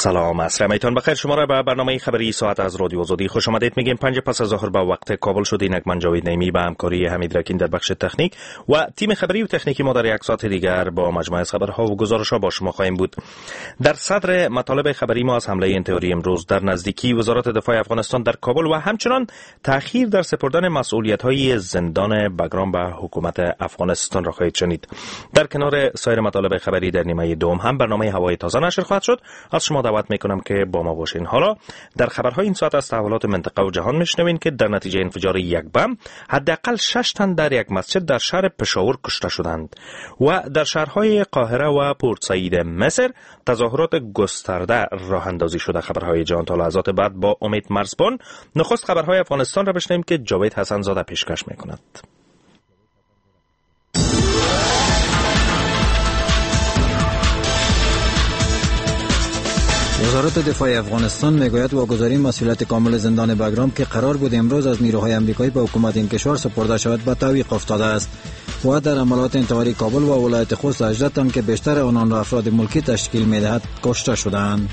سلام، عصر میتون بخیر. شما را به برنامه خبری ساعت از رادیو آزادی خوش آمدید. میگیم 5 پس از ظهر به وقت کابل شد. اینک من جاوید نیمی به همکاری حمید رکین در بخش تکنیک و تیم خبری و تکنیکی ما در یک ساعت دیگر با مجموعه از خبرها و گزارش‌ها با شما خواهیم بود. در صدر مطالب خبری ما از حمله انتحاری امروز در نزدیکی وزارت دفاع افغانستان در کابل و همچنان تأخیر در سپردن مسئولیت‌های زندان بگرام به حکومت افغانستان را خواهید شنید. در کنار سایر مطالب خبری در نیمه دوم هم برنامه هوای تازه نشر خواهد شد. از شما دعوت میکنم که با ما باشین. حالا در خبرهای این ساعت از تحولات منطقه و جهان میشنوین که در نتیجه انفجار یک بم حداقل 6 تن در یک مسجد در شهر پشاور کشته شدند و در شهرهای قاهره و پورت سعید مصر تظاهرات گسترده راه اندازی شده. خبرهای جهان تا لحظات بعد با امید مرزبان. نخست خبرهای افغانستان را بشنویم که جاوید حسن زاده پیشکش میکند. وزارت دفاع افغانستان میگوید واگذاری مسئولیت کامل زندان بگرام که قرار بود امروز از نیروهای آمریکایی به حکومت این کشور سپرده شود به تعویق افتاده است و در عملیات انتحاری کابل و ولایت خوست 18 تن که بیشتر آنان را افراد ملکی تشکیل میدهد کشته شدند.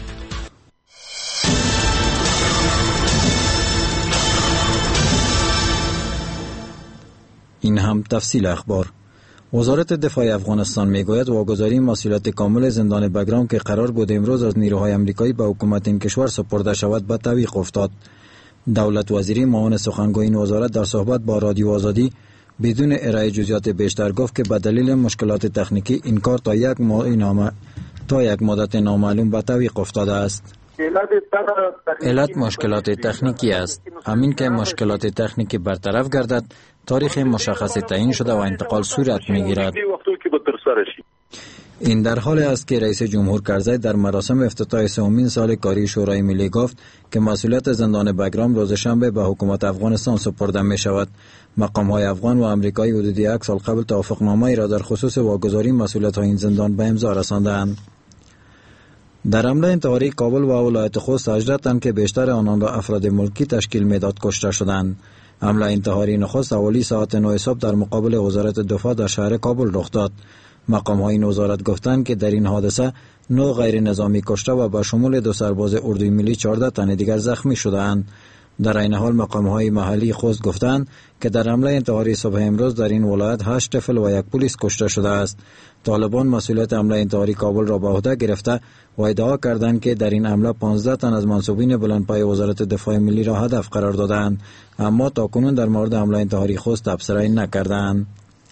این هم تفصیل اخبار. وزارت دفاع افغانستان میگوید واگذاری مسئولیت کامل زندان بگرام که قرار بود امروز از نیروهای آمریکایی به حکومت این کشور سپرده شود به تعویق افتاد. دولت وزیری معاون سخنگوی این وزارت در صحبت با رادیو آزادی بدون ارائه جزئیات بیشتر گفت که به دلیل مشکلات تکنیکی این کار تا یک مدت نامعلوم به تعویق افتاده است. علت مشکلات تکنیکی است. همین که مشکلات تکنیکی برطرف گردد تاریخ مشخصی تعیین شده و انتقال صورت میگیرد. این در حالی است که رئیس جمهور کرزی در مراسم افتتاح سومین سال کاری شورای ملی گفت که مسئولیت زندان بگرام روز شنبه به حکومت افغانستان سپرده می شود. مقام‌های افغان و آمریکایی حدود 1 سال قبل توافقنامه‌ای را در خصوص واگذاری مسئولیت‌های این زندان به امضا رساندند. در حمله انتحاری کابل و ولایت خوست 18 تن که بیشتر آنان را افراد ملکی تشکیل میداد کشته شدند. حمله انتحاری نخست حوالی ساعت 9 صبح در مقابل وزارت دفاع در شهر کابل رخ داد. مقام‌های این وزارت گفتند که در این حادثه 9 غیر نظامی کشته و به شمول 2 سرباز اردوی ملی 14 تن دیگر زخمی شدند. در این حال مقام‌های محلی خوست گفتند که در حمله انتحاری صبح امروز در این ولایت 8 طفل و 1 پلیس کشته شده است. طالبان مسئولیت حمله انتحاری کابل را به عهده گرفته و ادعا کردند که در این حمله 15 تن از منصوبین بلندپایه وزارت دفاع ملی را هدف قرار دادند، اما تاکنون در مورد حمله انتحاری خوست تبصره نکردند.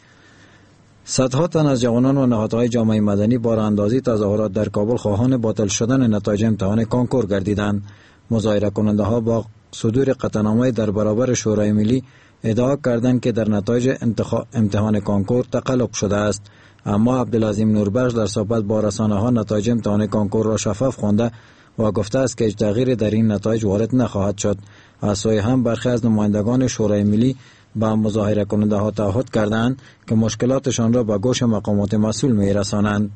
صدها تن از جوانان و نهادهای جامعه مدنی با راهاندازی تظاهرات در کابل خواهان باطل شدن نتایج امتحان کنکور گردیدند. مظاهره کننده ها با صدور قطعنامه در برابر شورای ملی ادعا کردند که در نتایج امتحان کنکور تقلب شده است، اما عبدالعظیم نوربخش در صحبت با رسانه‌ها نتایج امتحان کنکور را شفاف خوانده و گفته است که هیچ تغییری در این نتایج وارد نخواهد شد. از سوی هم برخی از نمایندگان شورای ملی به مظاهره کننده ها تعهد کردند که مشکلاتشان را به گوش مقامات مسئول می‌رسانند.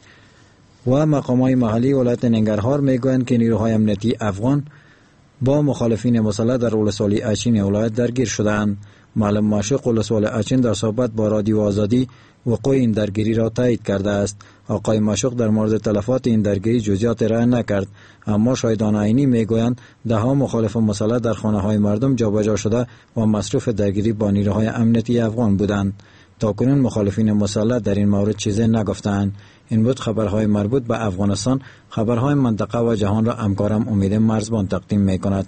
و مقامات محلی ولایت ننگرهار میگویند که نیروهای امنیتی افغان با مخالفین مسلح در ولسوالی اچین ولایت درگیر شدند. معلم معشوق ولسوال اچین در صحبت با رادیو آزادی وقوع این درگیری را تایید کرده است. آقای معشوق در مورد تلفات این درگیری جزئیات ارائه نکرد، اما شاهدان عینی میگویند دهها مخالف مسلح در خانه‌های مردم جابجا شده و مصروف درگیری با نیروهای امنیتی افغان بودند. تاکنون مخالفین مسلح در این مورد چیزی نگفتند. این بود خبرهای مربوط به افغانستان. خبرهای منطقه و جهان را همکارم امید مرزبان تقدیم می‌کند.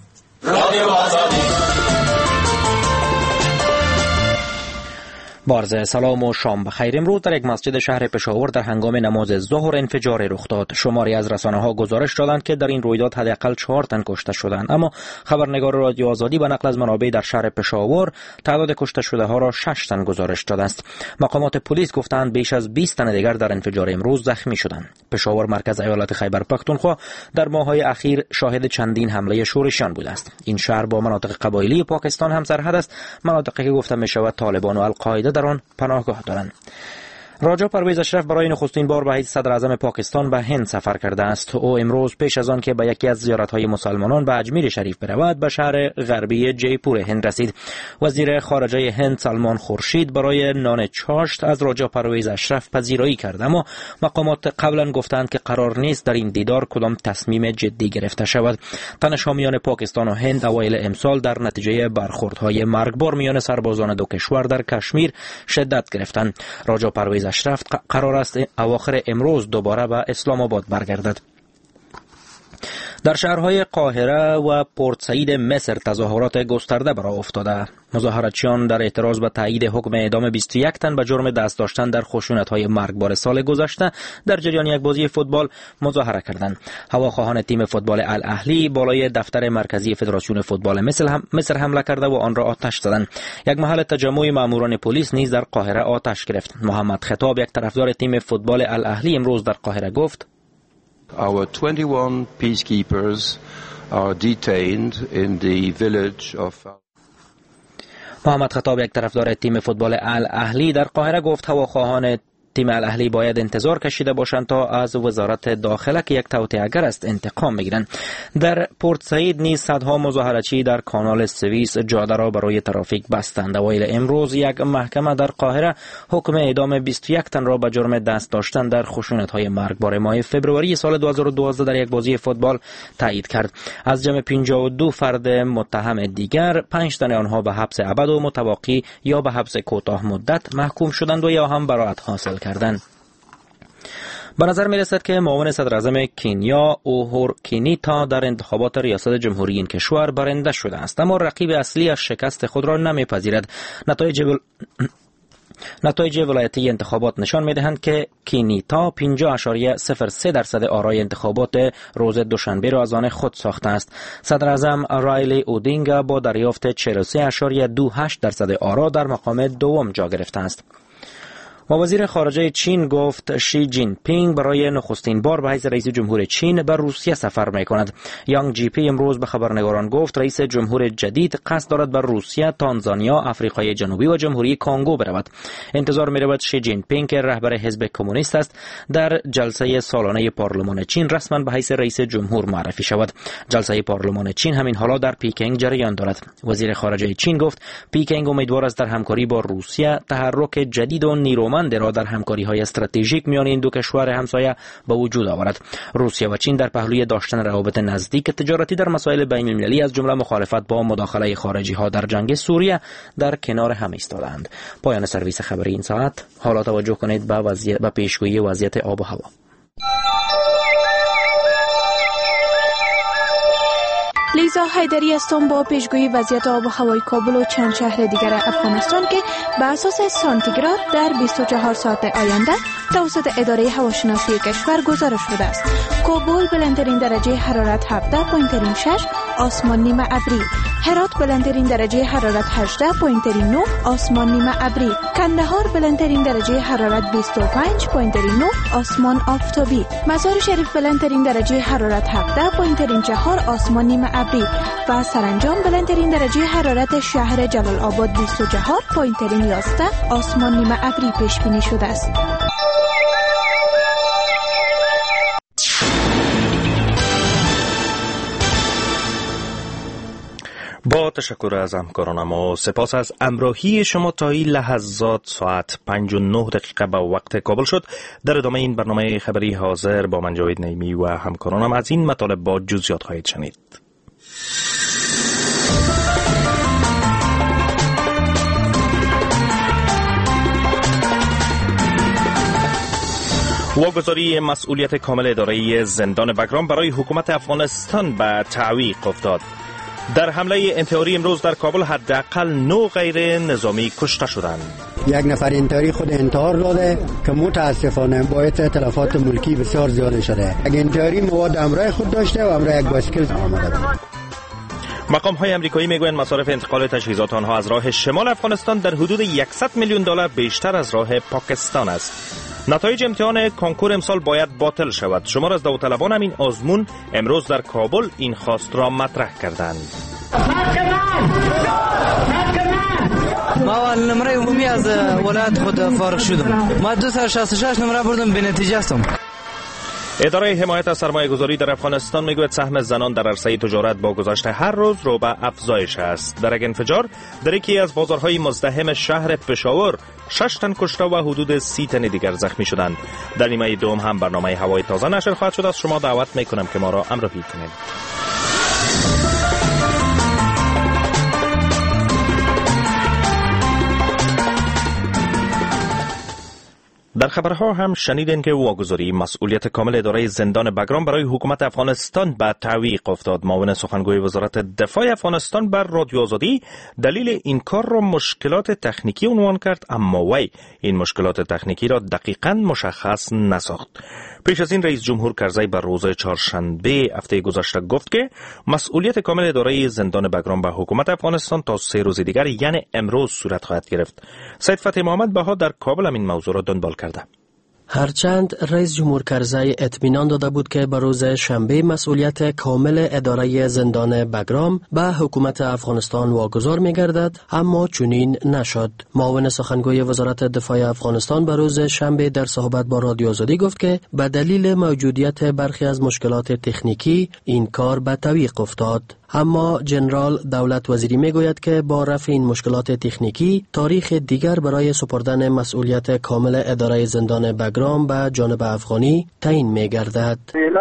بارز سلام و شام بخیر. امروز در یک مسجد شهر پشاور در هنگام نماز ظهر انفجار رخ داد. شماری از رسانه‌ها گزارش دادند که در این رویداد حداقل 4 تن کشته شدند، اما خبرنگار رادیو آزادی به نقل از منابع در شهر پشاور تعداد کشته شده ها را 6 تن گزارش داده است. مقامات پلیس گفتند بیش از 20 تن دیگر در انفجار امروز زخمی شدند. پشاور مرکز ایالت خیبر پختونخوا در ماه‌های اخیر شاهد چندین حمله شورشیان بوده است. این شهر با مناطق قبایلی پاکستان هم سرحد است، مناطقی که گفته می‌شود طالبان و القاعده در آن پناهگاه دارند. راجا پرویز اشرف برای نخستین بار به حیث صدر اعظم پاکستان به هند سفر کرده است. او امروز پیش از آن که به یکی از زیارت‌های مسلمانان به اجمیر شریف برود به شهر غربی جیپور هند رسید. وزیر خارجه هند سلمان خورشید برای نان چاشت از راجا پرویز اشرف پذیرایی کرد، اما مقامات قبلا گفتند که قرار نیست در این دیدار کدام تصمیم جدی گرفته شود. تنش‌ها میان پاکستان و هند اوایل امسال در نتیجه برخوردهای مرگبار میان سربازان دو کشور در کشمیر شدت گرفتند. راجا پرویز اشرف قرار است اواخر امروز دوباره به اسلام آباد برگردد. در شهرهای قاهره و پورت سعید مصر تظاهرات گسترده برآ افتاده. مظاهراتچیان در اعتراض به تایید حکم اعدام 21 تن به جرم دست داشتن در خشونت‌های مرگبار سال گذشته در جریان یک بازی فوتبال مظاهره کردند. هواخواهان تیم فوتبال الاهلی بالای دفتر مرکزی فدراسیون فوتبال مصر حمله کرده و آن را آتش زدند. یک محل تجمع ماموران پلیس نیز در قاهره آتش گرفت. محمد خطاب، یک طرفدار تیم فوتبال الاهلی، امروز در قاهره گفت: Our 21 peacekeepers are detained in the village of محمد خطاب، یک طرفدار تیم فوتبال الاهلی، در قاهره گفت هواخواهان تیم الاهلی باید انتظار کشیده باشند تا از وزارت داخله که یک توطئه‌گر است انتقام بگیرند. در پورت سعید نیز صدها مظاهره‌چی در کانال سوئیس جاده را برای ترافیک بستند. اوایل امروز یک محکمه در قاهره حکم اعدام 21 تن را به جرم دست داشتن در خشونت‌های مرگبار ماه فوریه سال 2012 در یک بازی فوتبال تایید کرد. از جمع 52 فرد متهم دیگر، 5 تن آنها به حبس ابد و متواقی یا به حبس کوتاه مدت محکوم شدند و یا هم براءت حاصل کردند. به نظر می رسد که معاون صدر اعظم کنیا اوهور کنیتا در انتخابات ریاست جمهوری این کشور برنده شده است، اما رقیب اصلی از شکست خود را نمی پذیرد. نتایج ولایتی انتخابات نشان می‌دهند که کنیتا 50.03% آرای انتخابات روز دوشنبه را از آن خود ساخته است. صدر اعظم رایلی اودینگا با دریافت 43.28% آرا در مقام دوم جا گرفته است. و وزیر خارجه چین گفت شی جین پینگ برای نخستین بار به حیث رئیس جمهور چین به روسیه سفر می‌کند. یانگ جی پی امروز به خبرنگاران گفت رئیس جمهور جدید قصد دارد به روسیه، تانزانیا، آفریقای جنوبی و جمهوری کنگو برود. انتظار می‌رود شی جین پینگ که رهبر حزب کمونیست است در جلسه سالانه پارلمان چین رسما به حیث رئیس جمهور معرفی شود. جلسه پارلمان چین همین حالا در پیکنگ جریان دارد. وزیر خارجه چین گفت پیکنگ امیدوار است در همکاری با روسیه تحرک جدید و نیرومند را در همکاری‌های استراتژیک میان این دو کشور همسایه به وجود آورد. روسیه و چین در پهلوی داشتن روابط نزدیک تجارتی در مسائل بین‌المللی از جمله مخالفت با مداخله خارجی‌ها در جنگ سوریه در کنار هم ایستادند. پایان سرویس خبری این ساعت. حالا توجه کنید به پیشگویی وضعیت آب و هوا. لیزا حیدری هستم با پیشگویی وضعیت آب و هوای کابل و چند شهر دیگر افغانستان که به اساس سانتیگراد در 24 ساعت آینده توسط اداره هواشناسی کشور گزارش شده است. کابل بلندترین درجه حرارت 17.6، آسمان نیمه ابری. هرات بلندترین درجه حرارت 18.9، آسمان نیمه ابری. کندهار بلندترین درجه حرارت 25.9، آسمان آفتابی. مزار شریف بلندترین درجه حرارت 17.4، آسمان نیمه ابری. و سرانجام بلندترین درجه حرارت شهر جلال آباد 24.11، آسمان نیمه ابری پیش بینی شده است. با تشکر از همکاران ما، سپاس از همراهی شما. تا این لحظات ساعت 5:09 به وقت کابل شد. در ادامه این برنامه خبری حاضر با من جاوید نیمی و همکارانم از این مطالب با جزئیات خواهید شنید. واگذاری مسئولیت کامل اداره زندان بگرام برای حکومت افغانستان به تعویق افتاد. در حمله انتحاری امروز در کابل حداقل 9 غیر نظامی کشته شدند. یک نفر انتحاری خود انتحار داده که متاسفانه باعث تلفات ملکی بسیار زیاده شده. یک انتحاری مواد همراه خود داشته و همراه یک بایسکل آمده بود. مقام های امریکایی میگویند مصارف انتقال تجهیزات آنها از راه شمال افغانستان در حدود $100 میلیون بیشتر از راه پاکستان است. نتایج امتحان کنکور امسال باید باطل شود. شمار از داوطلبان همین آزمون امروز در کابل این خواست را مطرح کردند. ما نمره عمومی از ولایت خود فارغ شدم. ما 266 نمره بردم، به نتیجه هستم. اداره حمایت از سرمایه‌گذاری در افغانستان میگوید سهم زنان در عرصه تجارت با گذشت هر روز رو به افزایش است. در یک انفجار در یکی از بازارهای مزدحم شهر پشاور 6 تن کشته و حدود 30 تن دیگر زخمی شدند. در نیمه دوم هم برنامه هوای تازه نشر خواهد شد. از شما دعوت میکنم که ما را همراهی کنید. در خبرها هم شنیدین که واگذاری مسئولیت کامل اداره زندان بگرام برای حکومت افغانستان به تعویق افتاد. معاون سخنگوی وزارت دفاع افغانستان بر رادیو آزادی دلیل این کار را مشکلات تکنیکی عنوان کرد، اما وی این مشکلات تکنیکی را دقیقاً مشخص نساخت. پیش از این رئیس جمهور کرزی بر روز چهارشنبه هفته گذشته گفت که مسئولیت کامل اداره زندان بگرام به حکومت افغانستان تا 3 روز دیگر یعنی امروز صورت خواهد گرفت. سید فتحی محمد بها در کابل این موضوع را دنبال کرده. هرچند رئیس جمهور کرزی اطمینان داده بود که بر روز شنبه مسئولیت کامل اداره زندان بگرام به حکومت افغانستان واگذار می‌گردد، اما چنین نشد. معاون سخنگوی وزارت دفاع افغانستان بر روز شنبه در صحبت با رادیو آزادی گفت که به دلیل موجودیت برخی از مشکلات تکنیکی این کار به تعویق افتاد. اما جنرال دولت وزیری میگوید که با رفع این مشکلات تکنیکی تاریخ دیگر برای سپردن مسئولیت کامل اداره زندان بگرام به جانب افغانی تعیین میگردد.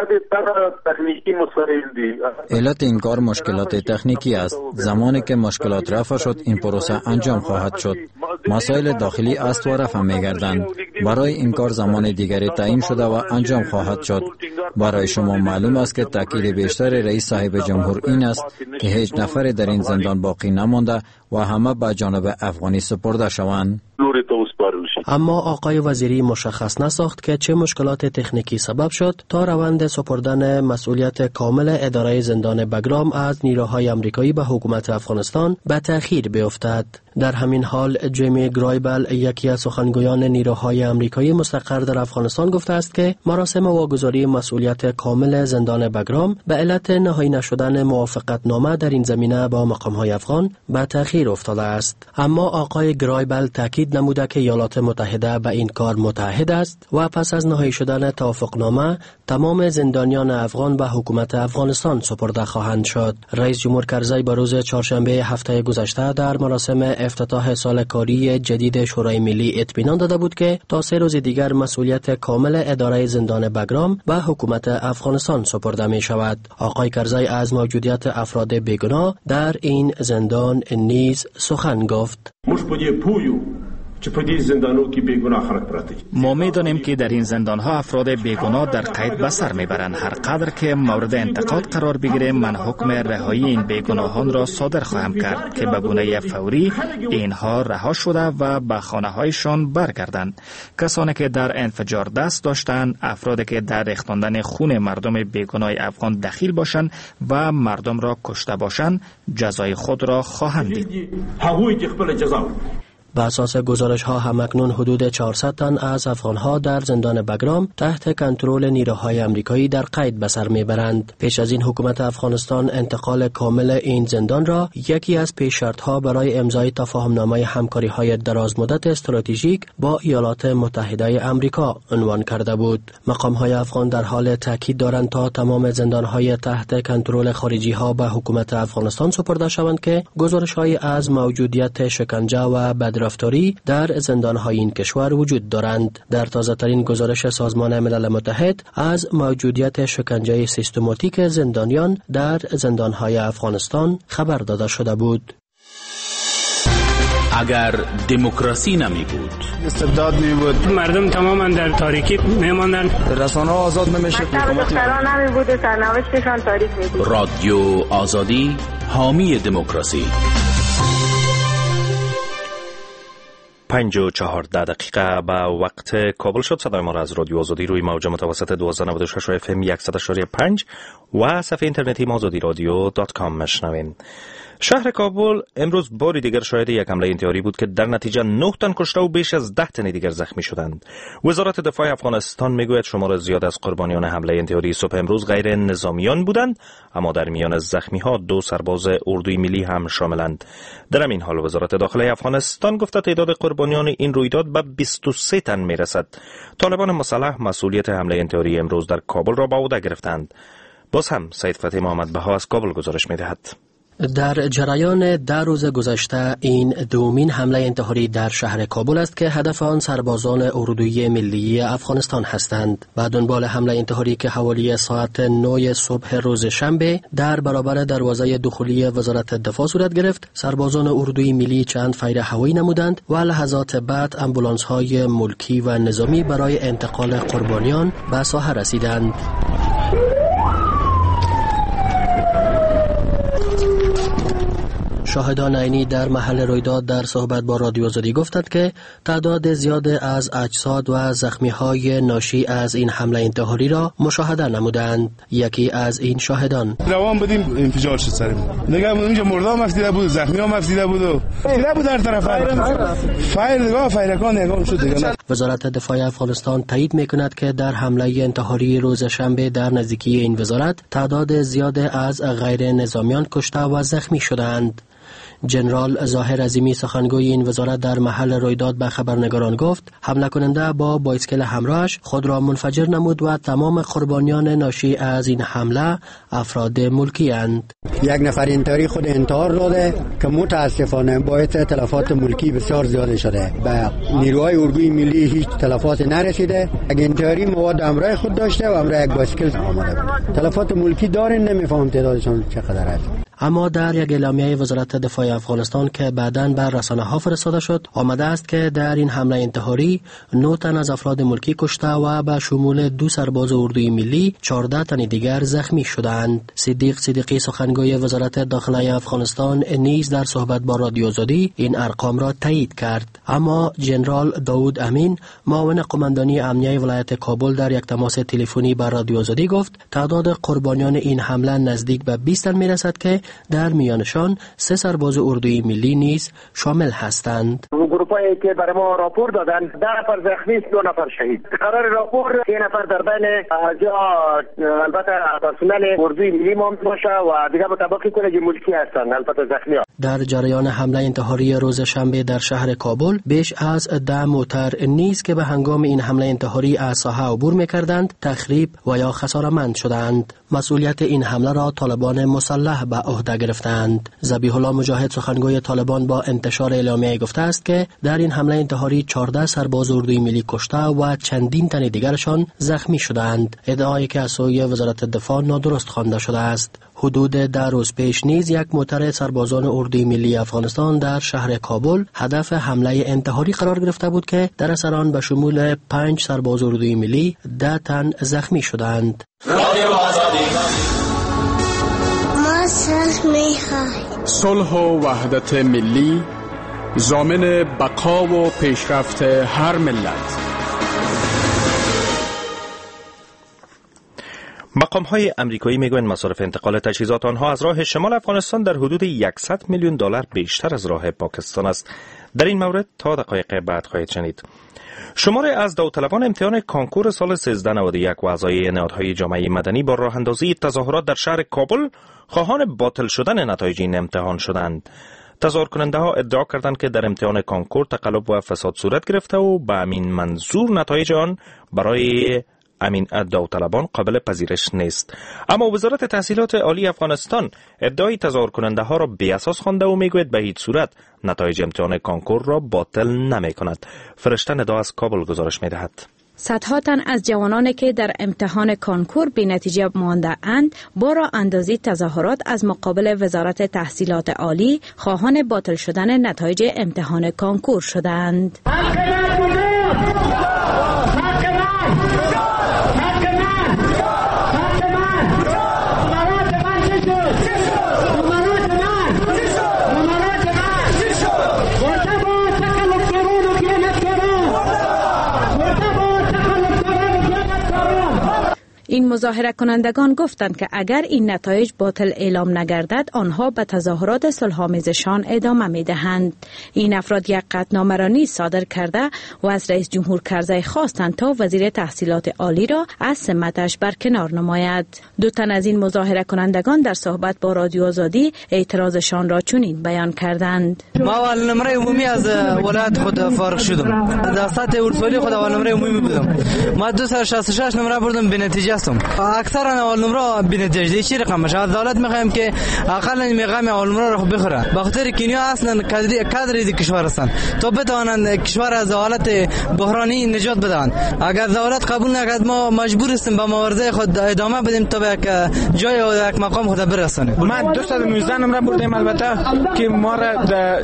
علت این کار مشکلات تکنیکی است. زمانی که مشکلات رفع شد این پروسه انجام خواهد شد. مسائل داخلی است و رفع میگردند. برای این کار زمان دیگری تعیین شده و انجام خواهد شد. برای شما معلوم است که تاکید بیشتر رئیس صاحب جمهور این است که هیچ نفر در این زندان باقی نمانده و همه به جانب افغانی سپرده شوند. اما آقای وزیری مشخص نساخت که چه مشکلات تکنیکی سبب شد تا روند سپردن مسئولیت کامل اداره زندان بگرام از نیروهای آمریکایی به حکومت افغانستان به تأخیر بیفتد. در همین حال جیمی گرایبل، یکی از سخنگویان نیروهای آمریکایی مستقر در افغانستان، گفته است که مراسم واگذاری مسئولیت کامل زندان بگرام به علت نهایی نشدن موافقتنامه در این زمینه با مقام‌های افغان به تأخیر افتاده است. اما آقای گرایبل تاکید نموده که ایالات متحده به این کار متحد است و پس از نهایی شدن توافقنامه تمام زندانیان افغان به حکومت افغانستان سپرده خواهند شد. رئیس جمهور کرزی بر روز چهارشنبه هفته گذشته در مراسم افتتاح سال کاری جدید شورای ملی اطمینان داده بود که تا 3 روز دیگر مسئولیت کامل اداره زندان بگرام به حکومت افغانستان سپرده می شود. آقای کرزی از موجودیت افراد بیگناه در این زندان نیز سخن گفت. ما می‌دانیم که در این زندان‌ها افراد بیگناه در قید به سر می‌برند. هر قدر که مورد انتقاد قرار بگیریم من حکم رهایی این بیگناهان را صادر خواهم کرد که به گونه فوری اینها رها شده و به خانه‌هایشان برگردند. کسانی که در انفجار دست داشتند، افرادی که در ریختاندن خون مردم بیگناه افغان دخیل باشند و مردم را کشته باشند، جزای خود را خواهند دید. به اساس گزارش‌ها همکنون حدود 400 تن از افغان‌ها در زندان بگرام تحت کنترل نیروهای آمریکایی در قید به سر می‌برند. پیش از این حکومت افغانستان انتقال کامل این زندان را یکی از پیش شرط‌ها برای امضای تفاهم‌نامه همکاری‌های درازمدت استراتژیک با ایالات متحده آمریکا عنوان کرده بود. مقام‌های افغان در حال تاکید دارند تا تمام زندان‌های تحت کنترل خارجی‌ها به حکومت افغانستان سپرده شوند که گزارش‌های از موجودیت شکنجه و رفتاری در زندان‌های این کشور وجود دارند. در تازه‌ترین گزارش سازمان ملل متحد از موجودیت شکنجه سیستماتیک زندانیان در زندان‌های افغانستان خبر داده شده بود. اگر دموکراسی نمی بود، استبداد می بود، مردم تماما در تاریکی میماندند، رسانه‌ها آزاد نمیشد، حکومت نمی بود، سرنوشتشان تاریک می بود. رادیو آزادی حامی دموکراسی. 5:14 دقیقه به وقت کابل شد. صدای ما را از رادیو آزادی روی موج متوسط 1296 FM 100.5 و صفحه اینترنتی آزادیرادیو.com مشنوین. شهر کابل امروز باری دیگر شاهد یک حمله انتحاری بود که در نتیجه 9 تن کشته و بیش از 10 تن دیگر زخمی شدند. وزارت دفاع افغانستان میگوید شمار زیاد از قربانیان حمله انتحاری صبح امروز غیر نظامیان بودند، اما در میان زخمی ها 2 سرباز اردوی ملی هم شاملند. در این حال وزارت داخلی افغانستان گفته تعداد قربانیان این رویداد به 23 تن میرسد. طالبان مسلح مسئولیت حمله انتحاری امروز در کابل را به عهده گرفتند. باز هم سید فتح محمد بها از کابل گزارش می‌دهد. در جریان 10 روز گذشته این دومین حمله انتحاری در شهر کابل است که هدف آن سربازان اردوی ملی افغانستان هستند. و دنبال حمله انتحاری که حوالی ساعت 9 صبح روز شنبه در برابر دروازه دخولی وزارت دفاع صورت گرفت، سربازان اردوی ملی چند فیر هوایی نمودند و لحظات بعد امبولانس‌های ملکی و نظامی برای انتقال قربانیان به ساحه رسیدند. شاهدان عینی در محل رویداد در صحبت با رادیو آزادی گفتند که تعداد زیاد از اجساد و زخمی‌های ناشی از این حمله انتحاری را مشاهده نمودند. یکی از این شاهدان: روان بودیم انفجار شد سرمون. نگاه اونجا مردام افتیده بود، زخمی‌ها افتیده بود و افتیده بود در طرف فایرکان نگاه شد دیگه. وزارت دفاع افغانستان تایید می‌کند که در حمله انتحاری روز شنبه در نزدیکی این وزارت تعداد زیاد از غیر نظامیان کشته و زخمی شدند. جنرال ظاهر عظیمی سخنگوی این وزارت در محل رویداد به خبرنگاران گفت حمله کننده با بایسکل همراهش خود را منفجر نمود و تمام قربانیان ناشی از این حمله افراد ملکی اند. یک نفر انتحاری خود انتحار داده که متاسفانه باعث تلفات ملکی بسیار زیاد شده. به نیروهای اردوی ملی هیچ تلفات نرسیده. یک انتحاری مواد همراه خود داشته و همراه یک بایسکل آمده بود. تلفات ملکی دارن، نمیفهم تعدادشان چقدر است. اما در یک اعلامیه وزارت دفاع افغانستان که بعداً بر رسانه‌ها فرستاده شد آمده است که در این حمله انتحاری 9 تن از افراد ملکی کشته و به شمول 2 سرباز اردوی ملی 14 تن دیگر زخمی شدند. صدیق صدیقی سخنگوی وزارت داخله افغانستان نیز در صحبت با رادیو آزادی این ارقام را تایید کرد. اما جنرال داود امین معاون قماندانی امنیه ولایت کابل در یک تماس تلفنی با رادیو آزادی گفت تعداد قربانیان این حمله نزدیک به 20 تن میرسد که در میانشان 3 سرباز اردوی ملی نیز شامل هستند. گروپایی که برای ما راپور دادن 10 نفر زخمی، 2 نفر شهید. قرار راپور 3 نفر در بین البته پرسنل اردوی ملی ما باشه و دیگه مطابقی کلج ملکی هستند، البته زخمی ها. در جریان حمله انتحاری روز شنبه در شهر کابل بیش از 10 موتر نیز که به هنگام این حمله انتحاری از ساحه عبور می‌کردند تخریب و یا خساره‌مند شدند. مسئولیت این حمله را طالبان مسلح به عهده گرفتند. ذبیح الله مجاهد سخنگوی طالبان با انتشار اعلامیه گفته است که در این حمله انتحاری 14 سرباز اردوی ملی کشته و چندین تن دیگرشان زخمی شدند. ادعایی که از سوی وزارت دفاع نادرست خوانده شده است. حدود 10 روز پیش نیز یک موتر سربازان اردوی ملی افغانستان در شهر کابل هدف حمله انتحاری قرار گرفته بود که در اثر آن به شمول 5 سرباز اردوی ملی 10 تن زخمی شدند. ما صلح می‌خواهیم. صلح و وحدت ملی ضامن بقا و پیشرفت هر ملت. مقام‌های آمریکایی میگویند مصارف انتقال تجهیزات آنها از راه شمال افغانستان در حدود $100 میلیون بیشتر از راه پاکستان است. در این مورد تا دقایق بعد خواهید شنید. شماری از داوطلبان امتحان کانکور سال 1391 و اعضای نهادهای جامعه مدنی با راه اندازی تظاهرات در شهر کابل خواهان باطل شدن نتایج این امتحان شدند. تظاهر کننده ها ادعا کردند که در امتحان کانکور تقلب و فساد صورت گرفته و به همین منظور نتایج آن برای امین داوطلبان قابل پذیرش نیست. اما وزارت تحصیلات عالی افغانستان ادعای تظاهر کننده ها را بی اساس خوانده و میگوید به هیچ صورت نتایج امتحان کانکور را باطل نمی کند. فرشته ندا از کابل گزارش می دهد. صدها تن از جوانانی که در امتحان کانکور بی نتیجه مانده اند با راه اندازی تظاهرات از مقابل وزارت تحصیلات عالی خواهان باطل شدن نتایج امتحان کانکور شدند. این مظاهره کنندگان گفتند که اگر این نتایج باطل اعلام نگردد آنها به تظاهرات صلح‌آمیزشان ادامه می‌دهند. این افراد یک قطعنامه را نیز صادر کرده و از رئیس جمهور کرزی خواستند تا وزیر تحصیلات عالی را از سمتش برکنار نماید. دو تن از این مظاهره کنندگان در صحبت با رادیو آزادی اعتراضشان را چنین بیان کردند. ما اول نمره عمومی از ولایت خود فارغ شدم. در سطح ولسوالی خود اول نمره عمومی بودم. ما 266 نمره بردم به نتیجه هستم. اکثرا اول نمره به نتیجه چی رقمش عدالت میخوایم که اقل میقام اول نمره رو بخوره. به خاطر کنیا اصلا کادر کشور هستند تا بتوانند کشور از حالت بحرانی نجات بدهند. اگر دولت قبول نکرد ما مجبور هستیم به مبارزه خود ادامه بدیم تا به جای و یک مقام خود برسانیم. من 219 نمره بردم البته که ما را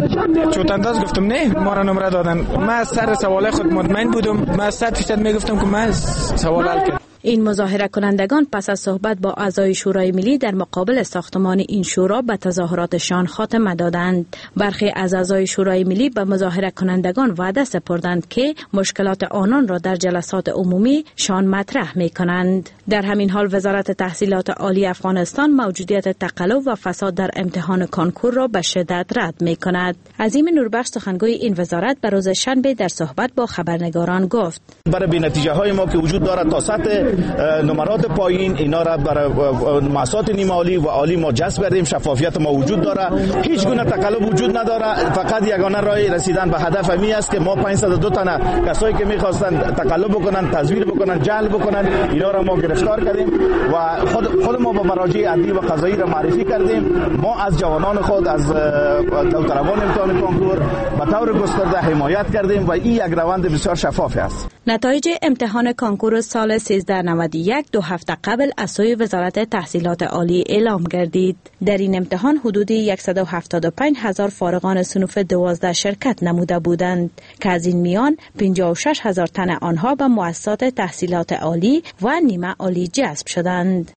چوت انداز گفتم نه ما را نمره دادن. من سر سوال خود مطمئن بودم. من 100% میگفتم که من سوال حل کردم. این مظاهره کنندگان پس از صحبت با اعضای شورای ملی در مقابل ساختمان این شورا به تظاهراتشان خاتمه دادند. برخی از اعضای شورای ملی به مظاهره کنندگان وعده سپردند که مشکلات آنان را در جلسات عمومی شان مطرح می کنند. در همین حال وزارت تحصیلات عالی افغانستان موجودیت تقلب و فساد در امتحان کنکور را به شدت رد می کند. عظیم نوربخش سخنگوی این وزارت به روز شنبه در صحبت با خبرنگاران گفت: برای بی‌نتیجه های ما که وجود دارد تا سطح نمرات پایین اینا را برای مؤسسات نیمه عالی و عالی ما جذب کردیم. شفافیت ما وجود داره، هیچ گونه تقلب وجود نداره. فقط یگانه راه رسیدن به هدف می است که ما 502 تن کسایی که می‌خواستند تقلب بکنن، تزویر بکنن، جعل بکنن، اینا را ما گرفتار کردیم و خود ما با مراجع عدلی و قضایی را معرفی کردیم. ما از جوانان خود از داوطلبان امتحان کنکور به طور گسترده حمایت کردیم و این یک روند بسیار شفاف است. نتایج امتحان کنکور سال 1391 2 هفته قبل از سوی وزارت تحصیلات عالی اعلام گردید. در این امتحان حدود 175,000 فارغان صنف 12 شرکت نموده بودند که از این میان 56,000 تن آنها به مؤسسات تحصیلات عالی و نیمه عالی جذب شدند.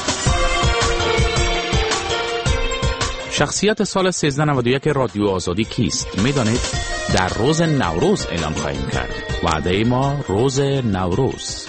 شخصیت سال 1391 رادیو آزادی کیست؟ میدانید؟ در روز نوروز اعلام خواهیم کرد. وعده ما روز نوروز.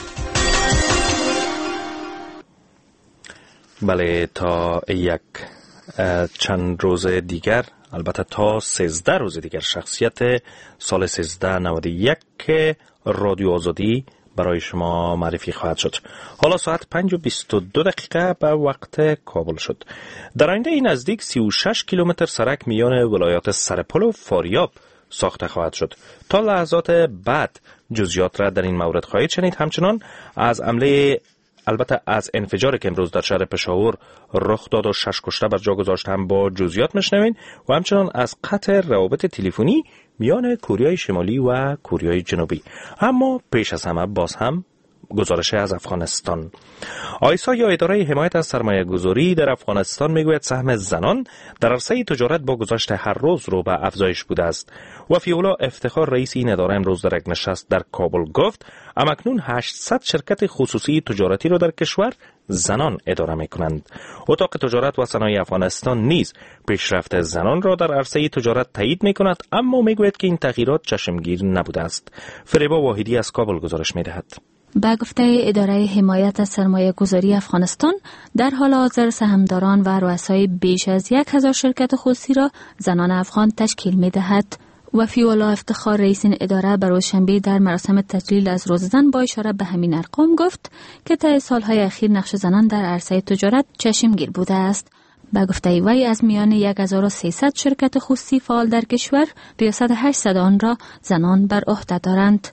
بله، تا یک چند روز دیگر، البته تا 13 روز دیگر، شخصیت سال 1391 که رادیو آزادی برای شما معرفی خواهد شد. حالا ساعت 5:22 به وقت کابل شد. در آینده این نزدیک 36 کیلومتر سرک میان ولایات سرپل و فاریاب ساخته خواهد شد. تا لحظات بعد جزئیات را در این مورد خواهید شنید. همچنان از عمله، البته از انفجاری که امروز در شهر پشاور رخ داد و 6 کشته بر جا گذاشت هم با جزئیات میشنوین و همچنان از قطع روابط تلفنی میان کوریای شمالی و کوریای جنوبی. اما پیش از همه باز هم گزارش از افغانستان. آیسا یا اداره حمایت از سرمایه گذاری در افغانستان میگوید سهم زنان در عرصه تجارت با گذشت هر روز رو به افزایش بوده است. وفی‌الله افتخار رئیس این اداره امروز در یک نشست در کابل گفت همکنون 800 شرکت خصوصی تجارتی را در کشور زنان اداره میکنند. اتاق تجارت و صنایع افغانستان نیز پیشرفت زنان را در عرصه تجارت تایید میکند، اما میگوید که این تغییرات چشمگیر نبوده است. فریبا واحدی از کابل گزارش میدهد. به گفته اداره حمایت از سرمایه گذاری افغانستان، در حال حاضر سهامداران و رؤسای بیش از 1000 شرکت خصوصی را زنان افغان تشکیل می دهد. وفی‌الله افتخار رئیس این اداره بر روز شنبه در مراسم تجلیل از روز زن با اشاره به همین ارقام گفت که طی سالهای اخیر نقش زنان در عرصه تجارت چشمگیر بوده است. به گفته وی از میان 1300 شرکت خصوصی فعال در کشور، ریاست 800 آن را زنان بر عهده دارند.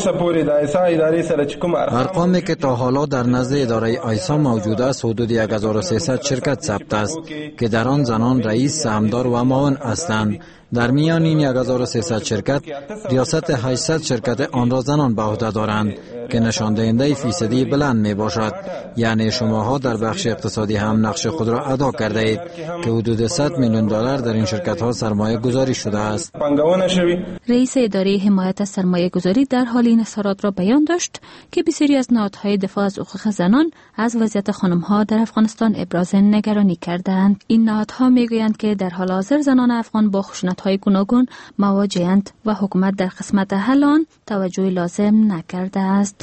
ارقامی که تا حالا در نزد اداره آیسا موجود است حدود 1300 شرکت ثبت است که در آن زنان رئیس، سهامدار و معاون هستند. در میان این 1300 شرکت، ریاست 800 شرکت آن را زنان به عهده دارند که نشان دهنده فیصدی بلند می باشد. یعنی شماها در بخش اقتصادی هم نقش خود را ادا کرده اید که حدود 100 میلیون دلار در این شرکت ها سرمایه گذاری شده است. رئیس اداره حمایت از سرمایه گذاری در حال این اظهارات را بیان داشت که بسیاری از نهادهای دفاع از حقوق زنان از وضعیت خانم‌ها در افغانستان ابراز نگرانی کردند. این نهادها میگویند که در حال حاضر زنان افغان با خشونت‌های گوناگون مواجه‌اند و حکومت در قسمت حل آن توجه لازم نکرده است.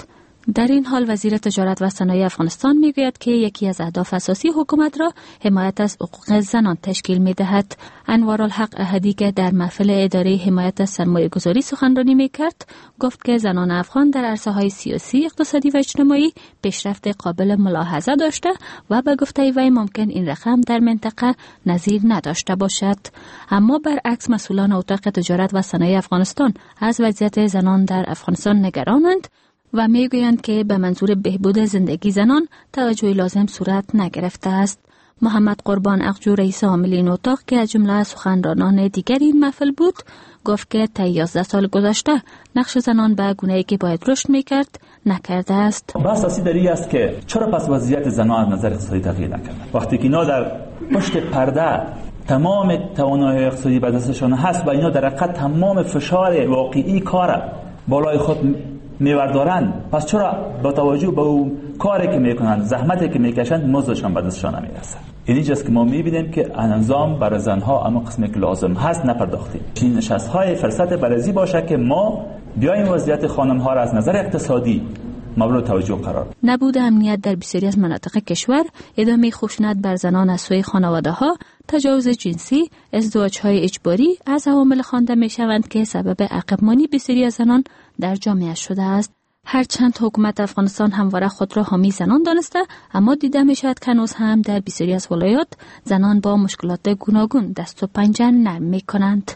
در این حال وزیر تجارت و صنایع افغانستان میگوید که یکی از اهداف اساسی حکومت را حمایت از حقوق زنان تشکیل میدهد. انوارالحق احدی که در محفل اداره حمایت از سرمایه‌گذاری سخنرانی میکرد گفت که زنان افغان در عرصه‌های سیاسی، اقتصادی و اجتماعی پیشرفت قابل ملاحظه داشته و به گفته وی ممکن این رقم در منطقه نظیر نداشته باشد. اما برعکس مسئولان اتاق تجارت و صنایع افغانستان از وضعیت زنان در افغانستان نگرانند و میگویند که به منظور بهبود زندگی زنان توجه لازم صورت نگرفته است. محمد قربان اقجو رئیس عامل این اتاق که از جمله سخنرانان دیگر این محفل بود گفت که طی 11 سال گذشته نقش زنان به گونه‌ای که باید رشد میکرد نکرده است. بحث اساسی در این است که چرا پس وضعیت زنان از نظر اقتصادی تغییر نکرده وقتی که اینا در پشت پرده تمام توانایی اقتصادی به دستشان هست و اینا در حقیقت تمام فشار واقعی کار بالای خود میوردارند، پس چرا با توجه به اون کاری که میکنند، زحمتی که میکشند، مزدشان به دستشان نمیرسه؟ این اینجاست که ما میبینیم که انظام برای زنها اما قسمی که لازم هست نپرداختیم. این نشست‌های فرصت برازی باشه که ما بیایم وضعیت خانم‌ها را از نظر اقتصادی مورد توجه قرار. نبود امنیت در بسیاری از مناطق کشور، ادامه خشونت بر زنان از سوی خانواده‌ها، تجاوز جنسی، ازدواج‌های اجباری از عوامل خوانده می‌شوند که سبب عقب‌مانی بسیاری از زنان در جامعه شده است. هرچند حکومت افغانستان همواره خود را حامی زنان دانسته، اما دیده می‌شود که هنوز هم در بسیاری از ولایات زنان با مشکلات گوناگون دست و پنجه نرم می‌کنند.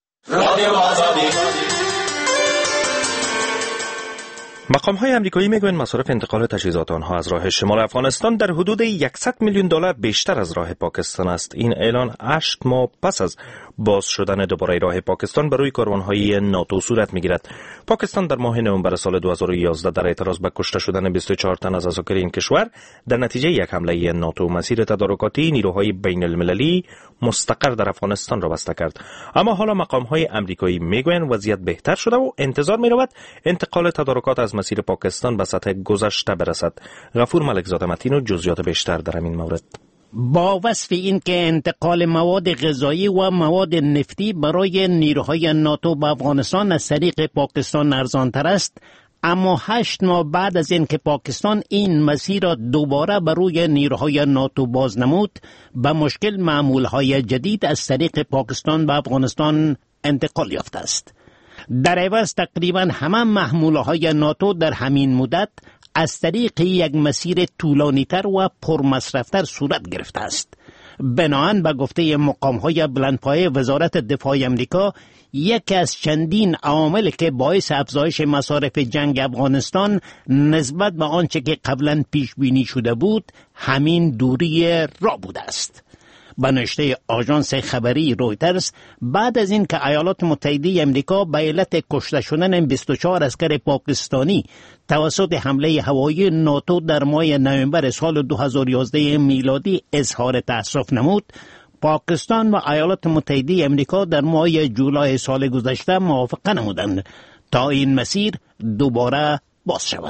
مقام‌های آمریکایی میگویند مصارف انتقال تجهیزات آنها از راه شمال افغانستان در حدود $100 میلیون بیشتر از راه پاکستان است. این اعلان 8 ماه پس از باز شدن دوباره راه پاکستان بر روی کاروان‌های ناتو صورت می‌گیرد. پاکستان در ماه نوامبر سال 2011 در اعتراض به کشته شدن 24 تن از عساکر این کشور در نتیجه یک حمله ناتو مسیر تدارکاتی نیروهای بین المللی مستقر در افغانستان را بسته کرد. اما حالا مقام‌های آمریکایی میگویند وضعیت بهتر شده و انتظار می‌رود انتقال تدارکات از مسیر پاکستان به سطح گذشته برسد. غفور ملکزاده متین و جزئیات بیشتر در این مورد. با وصف این که انتقال مواد غذایی و مواد نفتی برای نیروهای ناتو به افغانستان از طریق پاکستان ارزان‌تر است، اما 8 ماه بعد از این که پاکستان این مسیر را دوباره بر روی نیروهای ناتو باز نمود، به مشکل معمول‌های جدید از طریق پاکستان به افغانستان انتقال یافته است. در عوض تقریبا همه محموله‌های ناتو در همین مدت از طریق یک مسیر طولانی‌تر و پرمصرف‌تر صورت گرفته است. بناهن به گفته مقام‌های بلندپایه وزارت دفاع آمریکا، یکی از چندین عوامل که باعث افزایش مصارف جنگ افغانستان نسبت به آنچه که قبلا پیش بینی شده بود، همین دوری راه بوده است. به نشریه آژانس خبری رویترز، بعد از این که ایالات متحده آمریکا به علت کشته شدن 24 عسکر پاکستانی توسط حمله هوایی ناتو در ماه نوامبر سال 2011 میلادی اظهار تأسف نمود، پاکستان و ایالات متحده آمریکا در ماه جولای سال گذشته موافقه نمودند تا این مسیر دوباره باز شود.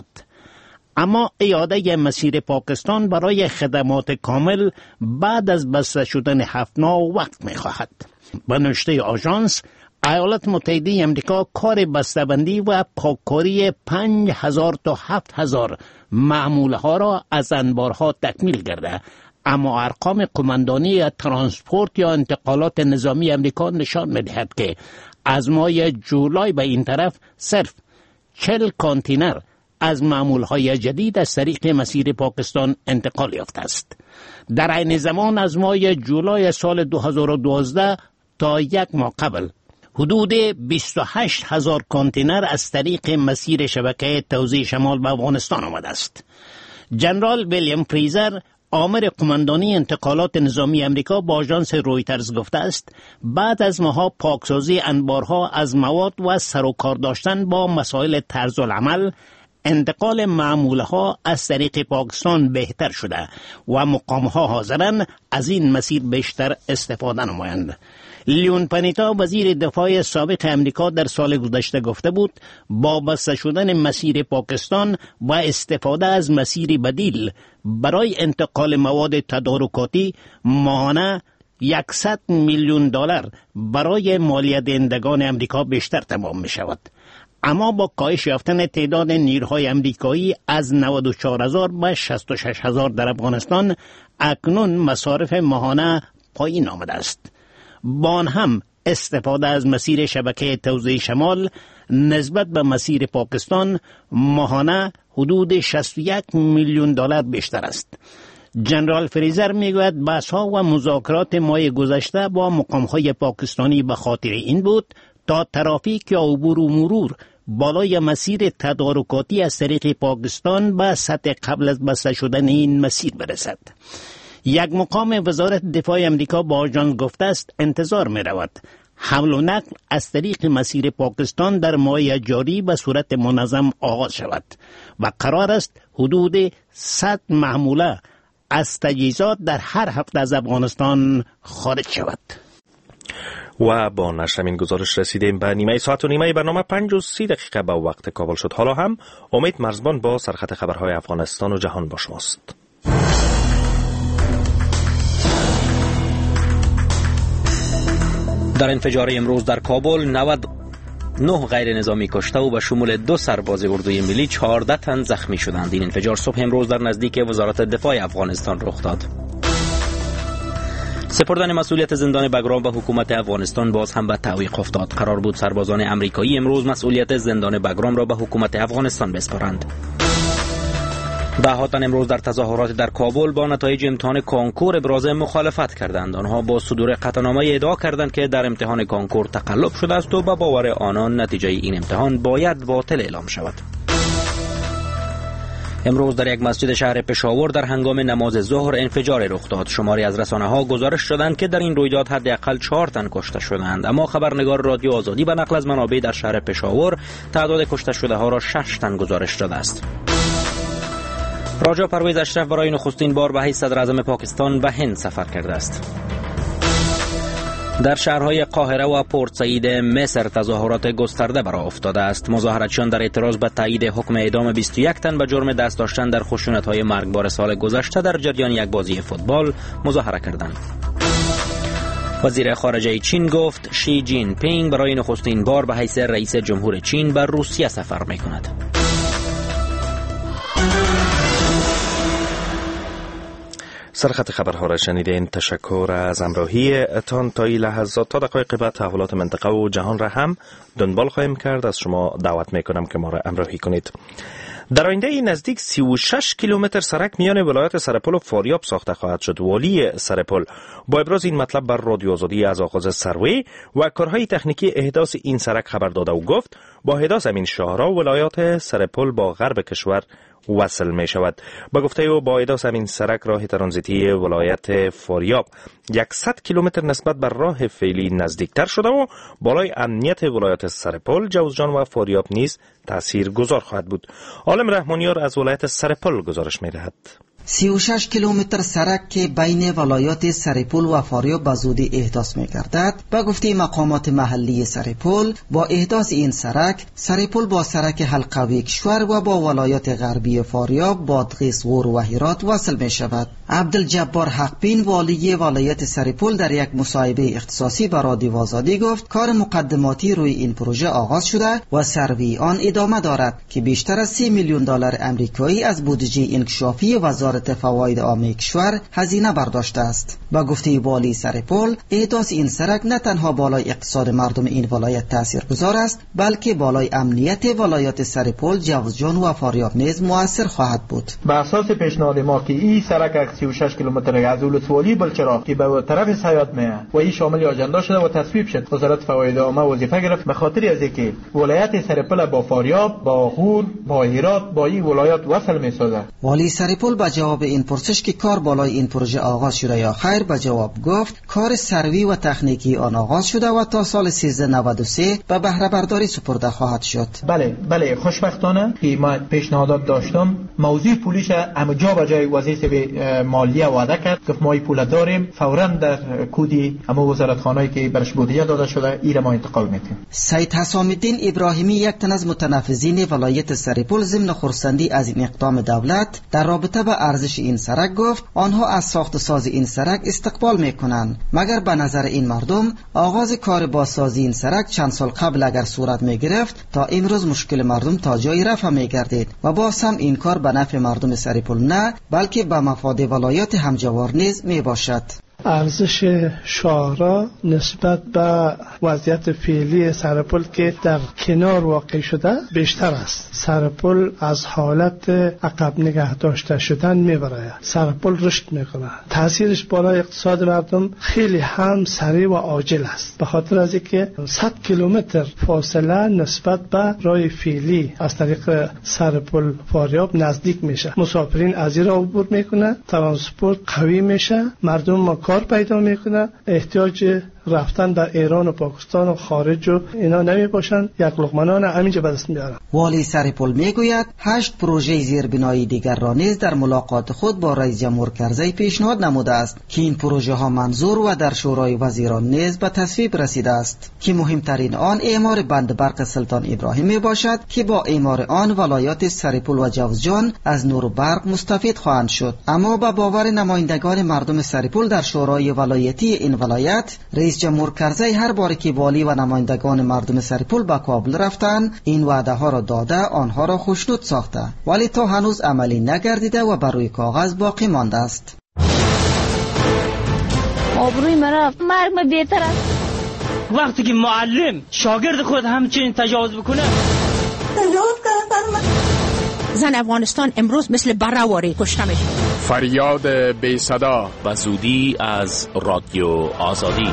اما اعاده مسیر پاکستان برای خدمات کامل بعد از بسته شدن 7 ماه وقت می‌خواهد. به نشریه آژانس، ایالات متحده آمریکا کار بسته‌بندی و پاککاری 5000 تا 7000 معمول‌ها را از انبارها تکمیل کرده، اما ارقام قماندانی ترانسپورت یا انتقالات نظامی آمریکا نشان می‌دهد که از ماه جولای به این طرف صرف 40 کانتینر از معمول‌های جدید از طریق مسیر پاکستان انتقال یافته است. در عین زمان از ماه جولای سال 2012 تا 1 ماه قبل حدود 28000 کانتینر از طریق مسیر شبکه توزیع شمال به افغانستان آمده است. جنرال ویلیام فریزر، آمر قماندانی انتقالات نظامی آمریکا، با آژانس رویترز گفته است بعد از ماها پاکسازی انبارها از مواد و سر و کار داشتن با مسائل طرز العمل، انتقال معمولها از طریق پاکستان بهتر شده و مقامها حاضرن از این مسیر بیشتر استفاده نمایند. لیون پانیتا، وزیر دفاع سابق امریکا، در سال گذشته گفته بود با بسته شدن مسیر پاکستان و استفاده از مسیری بدیل برای انتقال مواد تدارکاتی ماهانه $100 میلیون برای مالیه دهندگان امریکا بیشتر تمام می شود. اما با کاهش یافتن تعداد نیروهای امریکایی از 94,000 به 66,000 در افغانستان، اکنون مصارف ماهانه پایین آمده است. با آن هم استفاده از مسیر شبکه توزیع شمال نسبت به مسیر پاکستان ماهانه حدود 61 میلیون دلار بیشتر است. جنرال فریزر میگوید بحث‌ها و مذاکرات ماه گذشته با مقام‌های پاکستانی به خاطر این بود تا ترافیک یا عبور و مرور بالای مسیر تدارکاتی از طریق پاکستان به سطح قبل از بسته شدن این مسیر برسد. یک مقام وزارت دفاع امریکا با آژانس گفته است انتظار می رود حمل و نقل از طریق مسیر پاکستان در ماه جاری به صورت منظم آغاز شود و قرار است حدود 100 محموله از تجهیزات در هر هفته از افغانستان خارج شود. و با نشر این گزارش رسیدیم به نیمه ساعت و نیمه برنامه 5:30 به وقت کابل شد. حالا هم امید مرزبان با سرخط خبرهای افغانستان و جهان با شماست. در انفجار امروز در کابل 99 غیر نظامی کشته و به شمول 2 سرباز اردوی ملی 14 تن زخمی شدند. این انفجار صبح امروز در نزدیک وزارت دفاع افغانستان رخ داد. سپردن مسئولیت زندان بگرام به حکومت افغانستان باز هم به تعویق افتاد. قرار بود سربازان امریکایی امروز مسئولیت زندان بگرام را به حکومت افغانستان بسپارند. ده‌ها تن امروز در تظاهرات در کابل با نتایج امتحان کانکور ابراز مخالفت کردند. آنها با صدور قطعنامه ادعا کردند که در امتحان کانکور تقلب شده است و به باور آنان نتیجه این امتحان باید باطل اعلام شود. امروز در یک مسجد شهر پشاور در هنگام نماز ظهر انفجار رخ داد. شماری از رسانه‌ها گزارش دادند که در این رویداد حداقل 4 تن کشته شدند، اما خبرنگار رادیو آزادی به نقل از منابع در شهر پشاور تعداد کشته شده ها را 6 تن گزارش داده است. راجا پرویز اشرف برای نخستین بار به حیث صدر اعظم پاکستان به هند سفر کرده است. در شهرهای قاهره و پورت سعید مصر تظاهرات گسترده برآ افتاده است. مظاهراتچیان در اعتراض به تایید حکم اعدام 21 تن به جرم دست داشتن در خشونت‌های مرگبار سال گذشته در جریان یک بازی فوتبال مظاهره کردند. وزیر خارجه چین گفت شی جین پینگ برای نخستین بار به حیث رئیس جمهور چین به روسیه سفر می‌کند. سرخط خبرها را شنیدین. تشکر از همراهی تان. تا این لحظات تا دقایق بعد تحولات منطقه و جهان را هم دنبال خواهیم کرد. از شما دعوت میکنم که ما را همراهی کنید. در آینده نزدیک 36 کیلومتر سرک میان ولایت سرپل و فاریاب ساخته خواهد شد. والی سرپل با ابراز این مطلب بر رادیو آزادی از آغاز سروی و کارهای تکنیکی احداث این سرک خبر داده و گفت با احداث همین شاهراه ولایت سرپل با غرب کشور وصل می شود. با گفته او با احداث همین سرک راه ترانزیتی ولایت فاریاب 100 کیلومتر نسبت بر راه فعلی نزدیکتر شده و بالای امنیت ولایت سرپل، جوزجان و فاریاب نیز تأثیر گذار خواهد بود. عالم رحمانیار از ولایت سرپل گزارش می دهد. 36 کیلومتر سرک که بین ولایات سرپل و فاریاب به زودی احداث می گردد. با گفته مقامات محلی سرپل با احداث این سرپل با سرک حلقوی کشور و با ولایات غربی فاریاب، بادغیس، غور و هرات وصل می شود. عبدالجبار حقبین والی ولایت سرپل در یک مصاحبه اختصاصی با رادیو آزادی گفت کار مقدماتی روی این پروژه آغاز شده و سروی آن ادامه دارد که بیشتر از 30 میلیون دلار آمریکایی از بودجه انکشافی وزارت فواید عامه کشور هزینه برداشته است. با گفته والی سرپل احداث این سرک نه تنها بالای اقتصاد مردم این ولایت تاثیرگذار است، بلکه بالای امنیت ولایات سرپل، جوزجان و فاریاب نیز مؤثر خواهد بود. بر اساس پیشنهاد ما که این سرک 36 کیلومتر از ولسوالی بلچراغ که به طرف سیاد میه و این شامل آجنده شده و تصویب شد، وزارت فواید عامه وظیفه گرفت به خاطر از اینکه ولایت سرپل با فاریاب، با غور، با هرات با این ولایات وصل میسازه. والی سرپل به جواب این پرسش که کار بالای این پروژه آغاز شده یا خیر به جواب گفت کار سروی و تکنیکی آن آغاز شده و تا سال 1393 به بهره برداری سپرده خواهد شد. بله خوشبختانه که ما پیشنهادات داشتم موضوع پولیش اما جا به جای وزیر مالیه وعده کرد که ما پول داریم فوراً در کودی اما وزارتخانه‌ای که برش بودجه داده شده ایره ما انتقال میدیم. سید حسام الدین ابراهیمی یک تن از متنفذین ولایت سرپل ضمن خرسندی از این اقدام دولت در رابطه با ارزش این سرک گفت آنها از ساخت ساز این سرک استقبال میکنند، مگر به نظر این مردم آغاز کار بازسازی این سرک چند سال قبل اگر صورت میگرفت تا امروز مشکل مردم تا جای رفع میگردید و باز هم این کار به نفع مردم سرپل نه بلکه به مفاد ولایات همجوار نیز میباشد. ارزش شاهراه نسبت به وضعیت فعلی سرپل که در کنار واقع شده بیشتر است. سرپل از حالت عقب نگه داشته شدن میبره. سرپل رشد میکنه. تاثیرش بالای اقتصاد مردم خیلی هم سریع و عاجل است. به خاطر از اینکه 100 کیلومتر فاصله نسبت به راه فعلی از طریق سرپل فاریاب نزدیک میشه. مسافرین از این راه عبور میکنه، ترانسپورت قوی میشه، مردم کار پیدا میکنه، احتیاج رفتن در ایران و پاکستان و خارج و اینا نمی باشند، یک لقمه همینجا به دست میارن. والی سرپل میگوید 8 پروژه زیربنایی دیگر را نیز در ملاقات خود با رئیس جمهور کرزی پیشنهاد نموده است که این پروژه ها منظور و در شورای وزیران نیز به تصویب رسیده است که مهمترین آن اعمار بند برق سلطان ابراهیم می باشد که با اعمار آن ولایات سرپل و جوزجان از نور و برق مستفید خواهند شد. اما به باور نمایندگان مردم سرپل در شورای ولایتی این ولایت، رئیس جمهور کرزی هر بار که والی و نمایندگان مردم سرپل به کابل رفتن این وعده ها را داده آنها را خوشنود ساخته، ولی تا هنوز عملی نگردیده و بر روی کاغذ باقی مانده است. آبروی مرا مرگ ما بهتر است. وقتی که معلم شاگرد خود همچنین تجاوز بکنه، زن افغانستان امروز مثل بره‌واری کشته میشه. فریاد بی صدا و زودی از رادیو آزادی.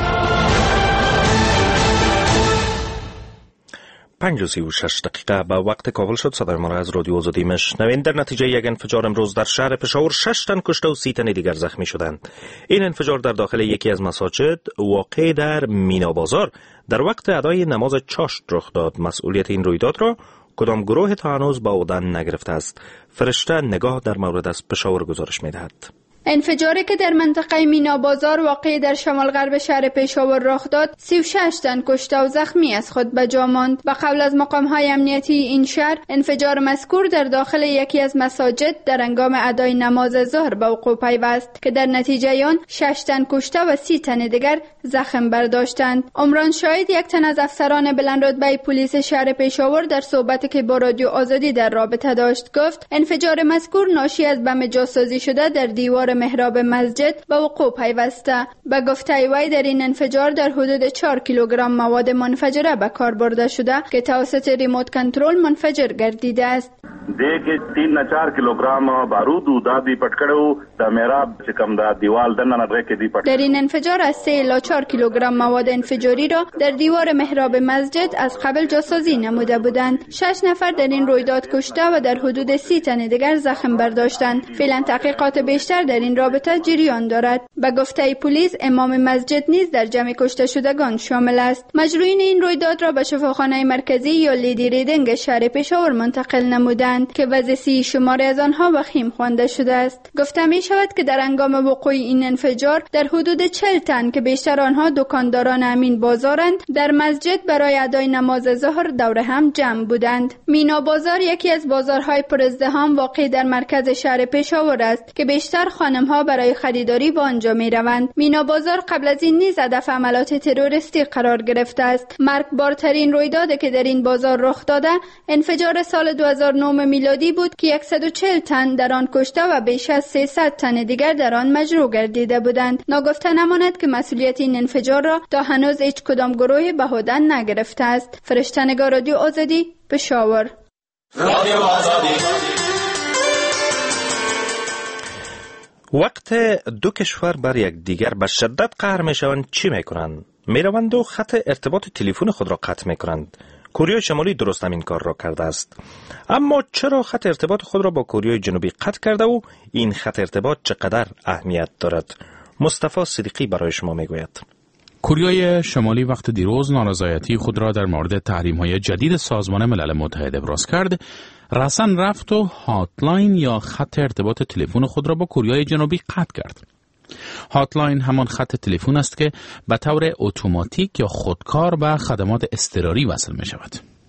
5:36 به وقت کابل شد. صدای ما را از رادیو آزادی میشنوین. در نتیجه یک انفجار امروز در شهر پشاور 6 تن کشته و 30 تن دیگر زخمی شدند. این انفجار در داخل یکی از مساجد واقع در مینا بازار در وقت ادای نماز چاشت رخ داد. مسئولیت این رویداد را کدام گروه تا هنوز به عهده نگرفته است. فرشته نگاه در مورد از پشاور گزارش می‌دهد. انفجاری که در منطقه مینا بازار واقع در شمال غرب شهر پشاور رخ داد 36 تن کشته و زخمی از خود به جا ماند. به قول از مقام‌های امنیتی این شهر، انفجار مذکور در داخل یکی از مساجد در هنگام ادای نماز ظهر به وقوع پیوست که در نتیجه آن 6 تن کشته و 30 تن دیگر زخم برداشتند. عمران شاهد، یک تن از افسران بلند رتبه پلیس شهر پشاور، در صحبتی که با رادیو آزادی در رابطه داشت گفت انفجار مذکور ناشی از بم جاسازی شده در دیوار محراب مسجد به وقوع پیوسته. به گفته وی در این انفجار در حدود 4 کیلوگرم مواد منفجره به کار برده شده که توسط ریموت کنترل منفجر گردیده است. دیگه 3-4 کیلوگرم بارود و دادی پټکړو د محراب چې کوم د دیوال دننه راکې دی پټ. در این انفجار از 3 الی 4 کیلوگرم مواد انفجاری را در دیوار محراب مسجد از قبل جاسازی نموده بودند. 6 نفر در این رویداد کشته و در حدود 30 تن دیگر زخم برداشتند. فعلا تحقیقات بیشتر در این رابطه جریان دارد. به گفته پلیس امام مسجد نیز در جمع کشته شدگان شامل است. مجروحین این رویداد را به شفاخانه مرکزی یا لیدی ریدینگ شهر پشاور منتقل نمودند که وضعیت شماری از آنها وخیم خوانده شده است. گفته می شود که در هنگام وقوع این انفجار در حدود 40 تن که بیشتر آنها دکانداران امین بازارند در مسجد برای ادای نماز ظهر دور هم جمع بودند. مینا بازار یکی از بازارهای پر ازدحام واقع در مرکز شهر پشاور است که بیشتر خانم‌ها برای خریداری به آنجا می‌روند. مینا بازار قبل از این نیز هدف عملیات تروریستی قرار گرفته است. مرگبارترین رویدادی که در این بازار رخ داده انفجار سال 2009 میلادی بود که 140 تن در آن کشته و بیش از 300 تن دیگر در آن مجروح گردیده بودند. ناگفته نماند که مسئولیت این انفجار را تا هنوز هیچ کدام گروهی به عهده نگرفته است. فرشته نگار، رادیو آزادی، پشاور. رادیو آزادی. وقت دو کشور بر یک دیگر به شدت قهر میشوند چی میکنند؟ میروند و خط ارتباط تلفن خود را قطع میکنند. کره شمالی درست همین کار را کرده است. اما چرا خط ارتباط خود را با کره جنوبی قطع کرده و این خط ارتباط چقدر اهمیت دارد؟ مصطفی صدیقی برای شما میگوید. کره شمالی وقت دیروز نارضایتی خود را در مورد تحریم‌های جدید سازمان ملل متحد ابراز کرد. رسن رفت و هاتلاین یا خط ارتباط تلفن خود را با کره جنوبی قطع کرد. هاتلاین همان خط تلفن است که به طور اتوماتیک یا خودکار به خدمات اضطراری وصل می شود.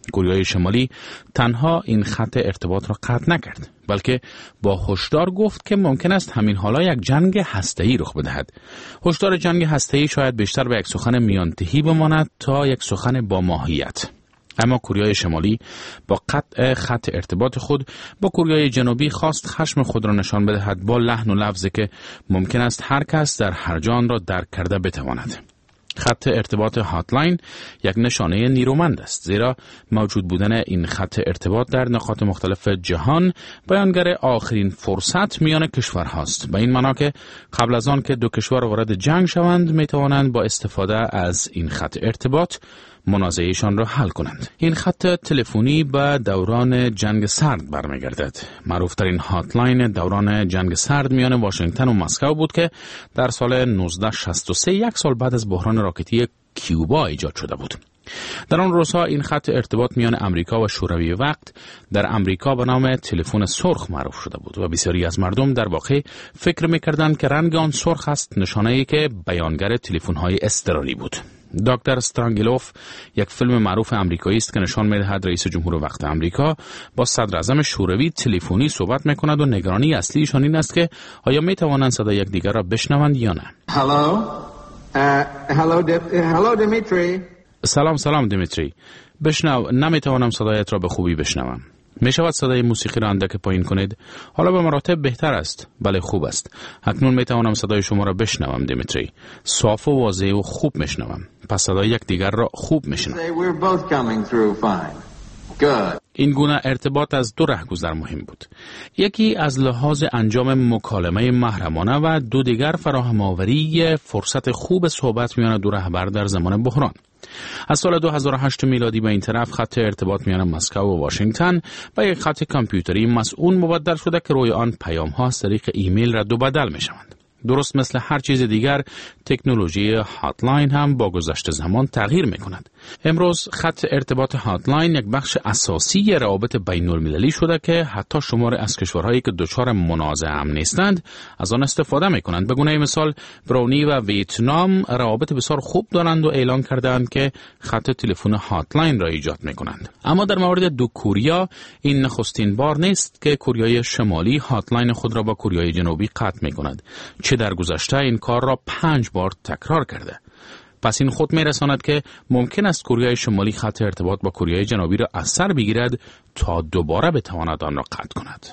کره شمالی تنها این خط ارتباط را قطع نکرد، بلکه با هشدار گفت که ممکن است همین حالا یک جنگ هسته‌ای رخ بدهد. هشدار جنگ هسته‌ای شاید بیشتر به یک سخن میانتهی بماند تا یک سخن با ماهیت. اما کره شمالی با قطع خط ارتباط خود با کره جنوبی خواست خشم خود را نشان بدهد با لحن و لفظی که ممکن است هر کس در هر جا آن را درک کرده بتواند. خط ارتباط هاتلاین یک نشانه نیرومند است، زیرا موجود بودن این خط ارتباط در نقاط مختلف جهان بیانگر آخرین فرصت میان کشورهاست، به این معنا که قبل از آن که دو کشور وارد جنگ شوند می توانند با استفاده از این خط ارتباط منازعهشان را حل کنند. این خط تلفنی به دوران جنگ سرد برمیگردد. معروفترین هاتلاین دوران جنگ سرد میان واشنگتن و مسکو بود که در سال 1963 یک سال بعد از بحران راکتی کیوبا ایجاد شده بود. در آن روزها این خط ارتباط میان امریکا و شوروی وقت در امریکا به نام تلفن سرخ معروف شده بود و بسیاری از مردم در واقع فکر می‌کردند که رنگ آن سرخ است، نشانه‌ای که بیانگر تلفن‌های اضطراری بود. دکتر استرانگلوف یک فیلم معروف آمریکایی است که نشان می‌دهد رئیس جمهور وقت آمریکا با صدر اعظم شوروی تلفنی صحبت می‌کند و نگرانی اصلیشان این است که آیا می‌توانند صدای یکدیگر را بشنوند یا نه. Hello Dimitri. سلام دیمیتری. بشنو، نمی‌توانم صدایت را به خوبی بشنوم. می‌شود صدای موسیقی را اندک پایین کنید؟ حالا به مراتب بهتر است. بله خوب است. اکنون می‌توانم صدای شما را بشنوم دیمیتری. صاف و واضح و خوب می‌شنوم. پس صدای یکدیگر را خوب می‌شنوم. این گونه ارتباط از دو راهگذر مهم بود. یکی از لحاظ انجام مکالمه محرمانه و دو دیگر فراهم آوری فرصت خوب صحبت میان دو رهبر در زمان بحران. از سال 2008 میلادی به این طرف خط ارتباط میان مسکو و واشنگتن با یک خط کامپیوتری مسئول مبدل شده که روی آن پیام ها از طریق ایمیل رد و بدل می شوند. درست مثل هر چیز دیگر تکنولوژی هاتلاین هم با گذشت زمان تغییر می کند. امروز خط ارتباط هاتلاین یک بخش اساسی روابط بین المللی شده که حتی شمار از کشورهایی که دچار منازعه هم نیستند از آن استفاده می کنند. به گونه مثال برونی و ویتنام روابط بسیار خوب دارند و اعلان کردند که خط تلفن هاتلاین را ایجاد می کنند. اما در مورد دو کره این نخستین بار نیست که کره شمالی هاتلاین خود را با کره جنوبی قطع می کند. چه در گذشته این کار را 5 بار تکرار کرده. پس این خود میرساند که ممکن است کره شمالی خط ارتباط با کره جنوبی را از سر بگیرد تا دوباره بتواند آن را قطع کند.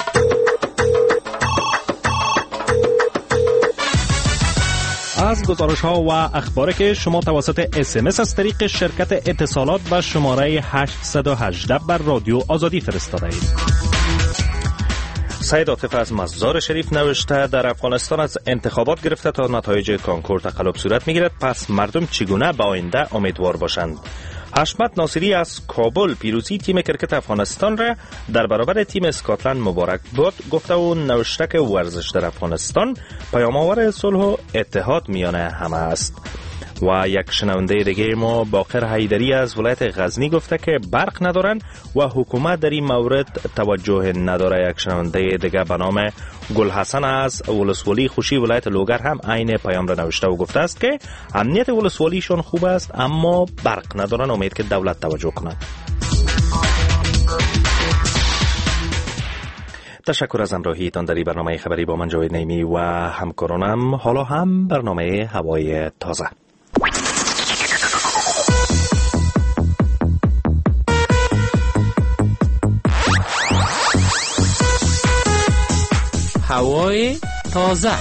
از گزارش‌ها و اخباری که شما توسط SMS از طریق شرکت اتصالات به شماره 818 بر رادیو آزادی فرستاده اید. سید عاطف از مزار شریف نوشته در افغانستان از انتخابات گرفته تا نتایج کنکور تقلب صورت میگیرد، پس مردم چگونه به آینده امیدوار باشند. حشمت ناصری از کابل پیروزی تیم کرکت افغانستان را در برابر تیم اسکاتلند مبارک باد گفته و نوشته که ورزش در افغانستان پیام‌آور صلح و اتحاد میان همه است. و یک شنونده دیگه ما باقر حیدری از ولایت غزنی گفته که برق ندارن و حکومت در این مورد توجه نداره. یک شنونده دیگه به نام گل حسن از ولسوالی خوشی ولایت لوگر هم عین پیام را نوشته و گفته است که امنیت ولسوالیشون خوب است اما برق ندارن، امید که دولت توجه کند. تشکر از همراهیتان در این برنامه خبری با من جاوید نیمی و همکارانم. حالا هم برنامه هوای تازه. هوای تازه.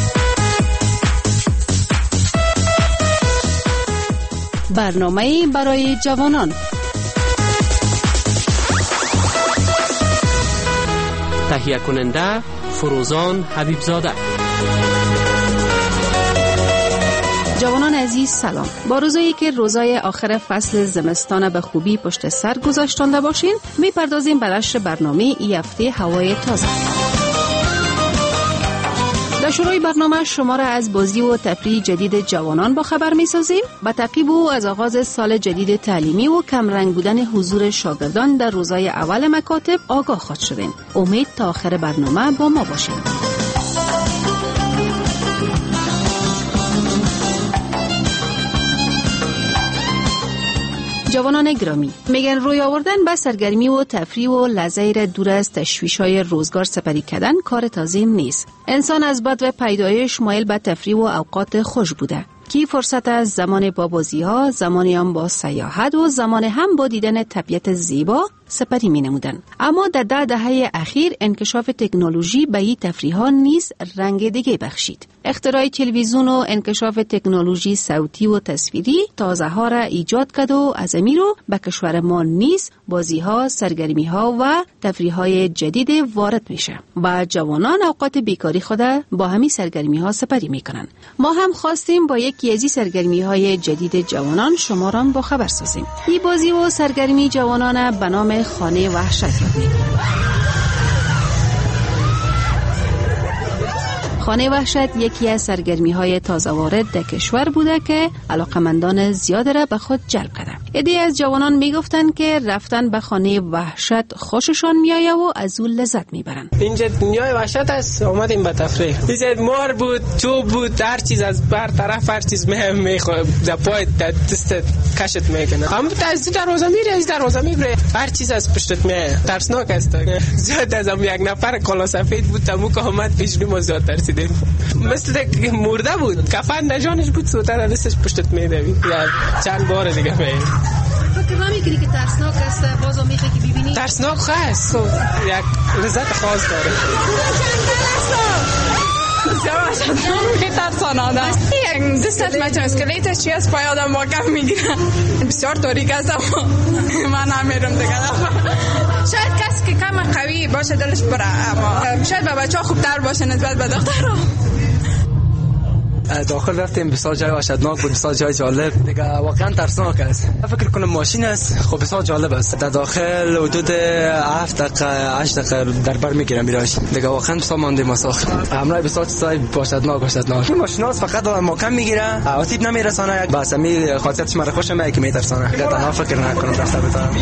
برنامه برای جوانان. تهیه کننده فروزان حبیبزاده. جوانان عزیز سلام. با روزایی که روزای آخر فصل زمستان به خوبی پشت سر گذاشتنده باشین، میپردازیم به نشر برنامه این هفته هوای تازه. در شروع برنامه شما را از بازی و تفریح جدید جوانان با خبر می‌سازیم. با تعقیب و از آغاز سال جدید تعلیمی و کمرنگ بودن حضور شاگردان در روزهای اول مکاتب آگاه خواهد شدیم. امید تا آخر برنامه با ما باشید. جوانان گرامی، میگن روی آوردن به سرگرمی و تفریح و لذت دور از تشویش‌های روزگار سپری کردن کار تازه نیست. انسان از بد و پیدایش مایل به تفریح و اوقات خوش بوده که فرصت از زمان با بازی‌ها، زمانی هم با سیاحت و زمان هم با دیدن طبیعت زیبا سپری می نمودن. اما در 10 دهه اخیر انکشاف تکنولوژی به این تفریح‌ها نیز رنگ دیگه بخشید. اختراع تلویزیون و انکشاف تکنولوژی صوتی و تصویری تازه‌ها را ایجاد کرد و از امیر رو به کشور ما نیز بازی‌ها، سرگرمی‌ها و تفریح‌های جدید وارد میشه و جوانان اوقات بیکاری خود با همین سرگرمی‌ها سپری میکنن. ما هم خواستیم با یکی از این سرگرمی‌های جدید جوانان شما را با خبر سازیم. این بازی و سرگرمی جوانان به نام خانه وحشت یاد میکنن. خانه وحشت یکی از سرگرمی‌های تازه وارد در کشور بوده که علاقمندان زیاد را به خود جلب کرده. عده‌ای از جوانان میگفتند که رفتن به خانه وحشت خوششان میآید و از اون لذت میبرن. اینجا دنیای وحشت است، اومدیم به تفریح. اینجا مار بود، چوب بود، هر چیز از بر طرف هر چیز میخواد در پای دست کشت میکنه. اما از دروازه میره، از دروازه میره، هر چیز از پشتت میاد. ترسناک است. زیاد از هم یک نفر کلا سفید بود تمو که اومد پیش ما زیاد ترسیدیم. مثل مرده بود، کفن نجانش بود، سوتر دستش پشتت میدوید. یا چند بار دیگه میاد. فکر نمی‌کنی که ترسناک است؟ بازم میخوای که ببینی؟ ترسناک هست، یک لذت خاص داره. خیلی ترسانه است. دستت مچم اسکلیتش چی از پای آدم واقعا میگیره. بسیار تاریک است اما من نمیرم دیگه. شاید کسی که کم قوی باشه دلش بره، اما شاید به بچه‌ها خوبتر باشه نسبت به دخترها. داخل رفتیم بسیار جای وحشتناک بود، بسیار جای جالب دیگه، واقعا ترسناک است. فکر کنم ماشین است، خب بسیار جالب است. در داخل حدود 7 دقیقه 8 دقیقه در بر میگیرم میراش دیگه، واقعا بسیار مانده مساخ. همراه بسیار چیزای وحشتناک. ماشیناس فقط محکم میگیره، آسیب نمیرسانه. بس همین خاصیتش مرا خوشم میاد که میترسانه. دیگه تنها فکر نکنم رفته بتونم.